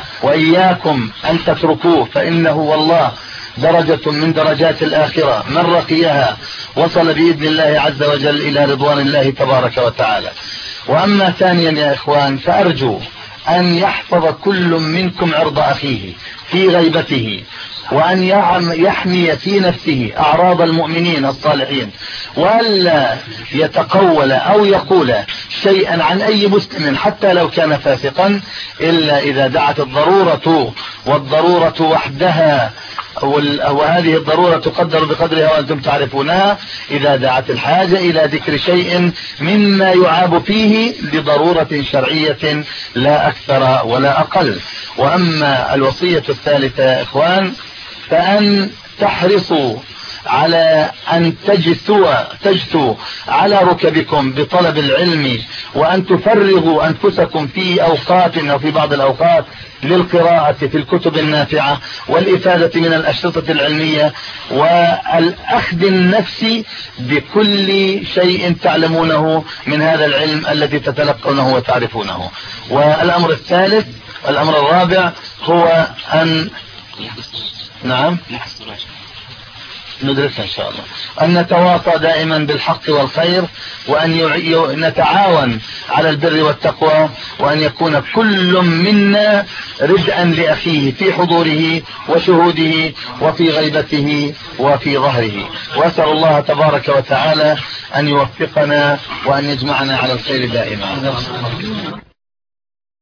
وإياكم أن تتركوه، فإنه والله درجة من درجات الآخرة، من رقيها وصل بإذن الله عز وجل إلى رضوان الله تبارك وتعالى. وأما ثانيا يا إخوان، فأرجو أن يحفظ كل منكم عرض أخيه في غيبته، وأن يحمي في نفسه أعراض المؤمنين الصالحين، وألا يتقول أو يقول شيئا عن أي مسلم حتى لو كان فاسقا إلا إذا دعت الضرورة، والضرورة وحدها، وهذه الضرورة تقدر بقدرها وأنتم تعرفونها، إذا دعت الحاجة إلى ذكر شيء مما يعاب فيه لضرورة شرعية لا أكثر ولا أقل. وأما الوصية الثالثة يا إخوان، فأن تحرصوا على أن تجثوا تجثوا على ركبكم بطلب العلم، وأن تفرغوا أنفسكم في أوقات أو في بعض الأوقات للقراءة في الكتب النافعة والإفادة من الأشرطة العلمية، والأخذ النفسي بكل شيء تعلمونه من هذا العلم الذي تتلقونه وتعرفونه. والأمر الثالث الأمر الرابع هو أن نعم ندرسها إن شاء الله، أن نتواصى دائما بالحق والخير، وأن نتعاون على البر والتقوى، وأن يكون كل منا ردءا لأخيه في حضوره وشهوده وفي غيبته وفي ظهره. وأسأل الله تبارك وتعالى أن يوفقنا وأن يجمعنا على الخير دائما.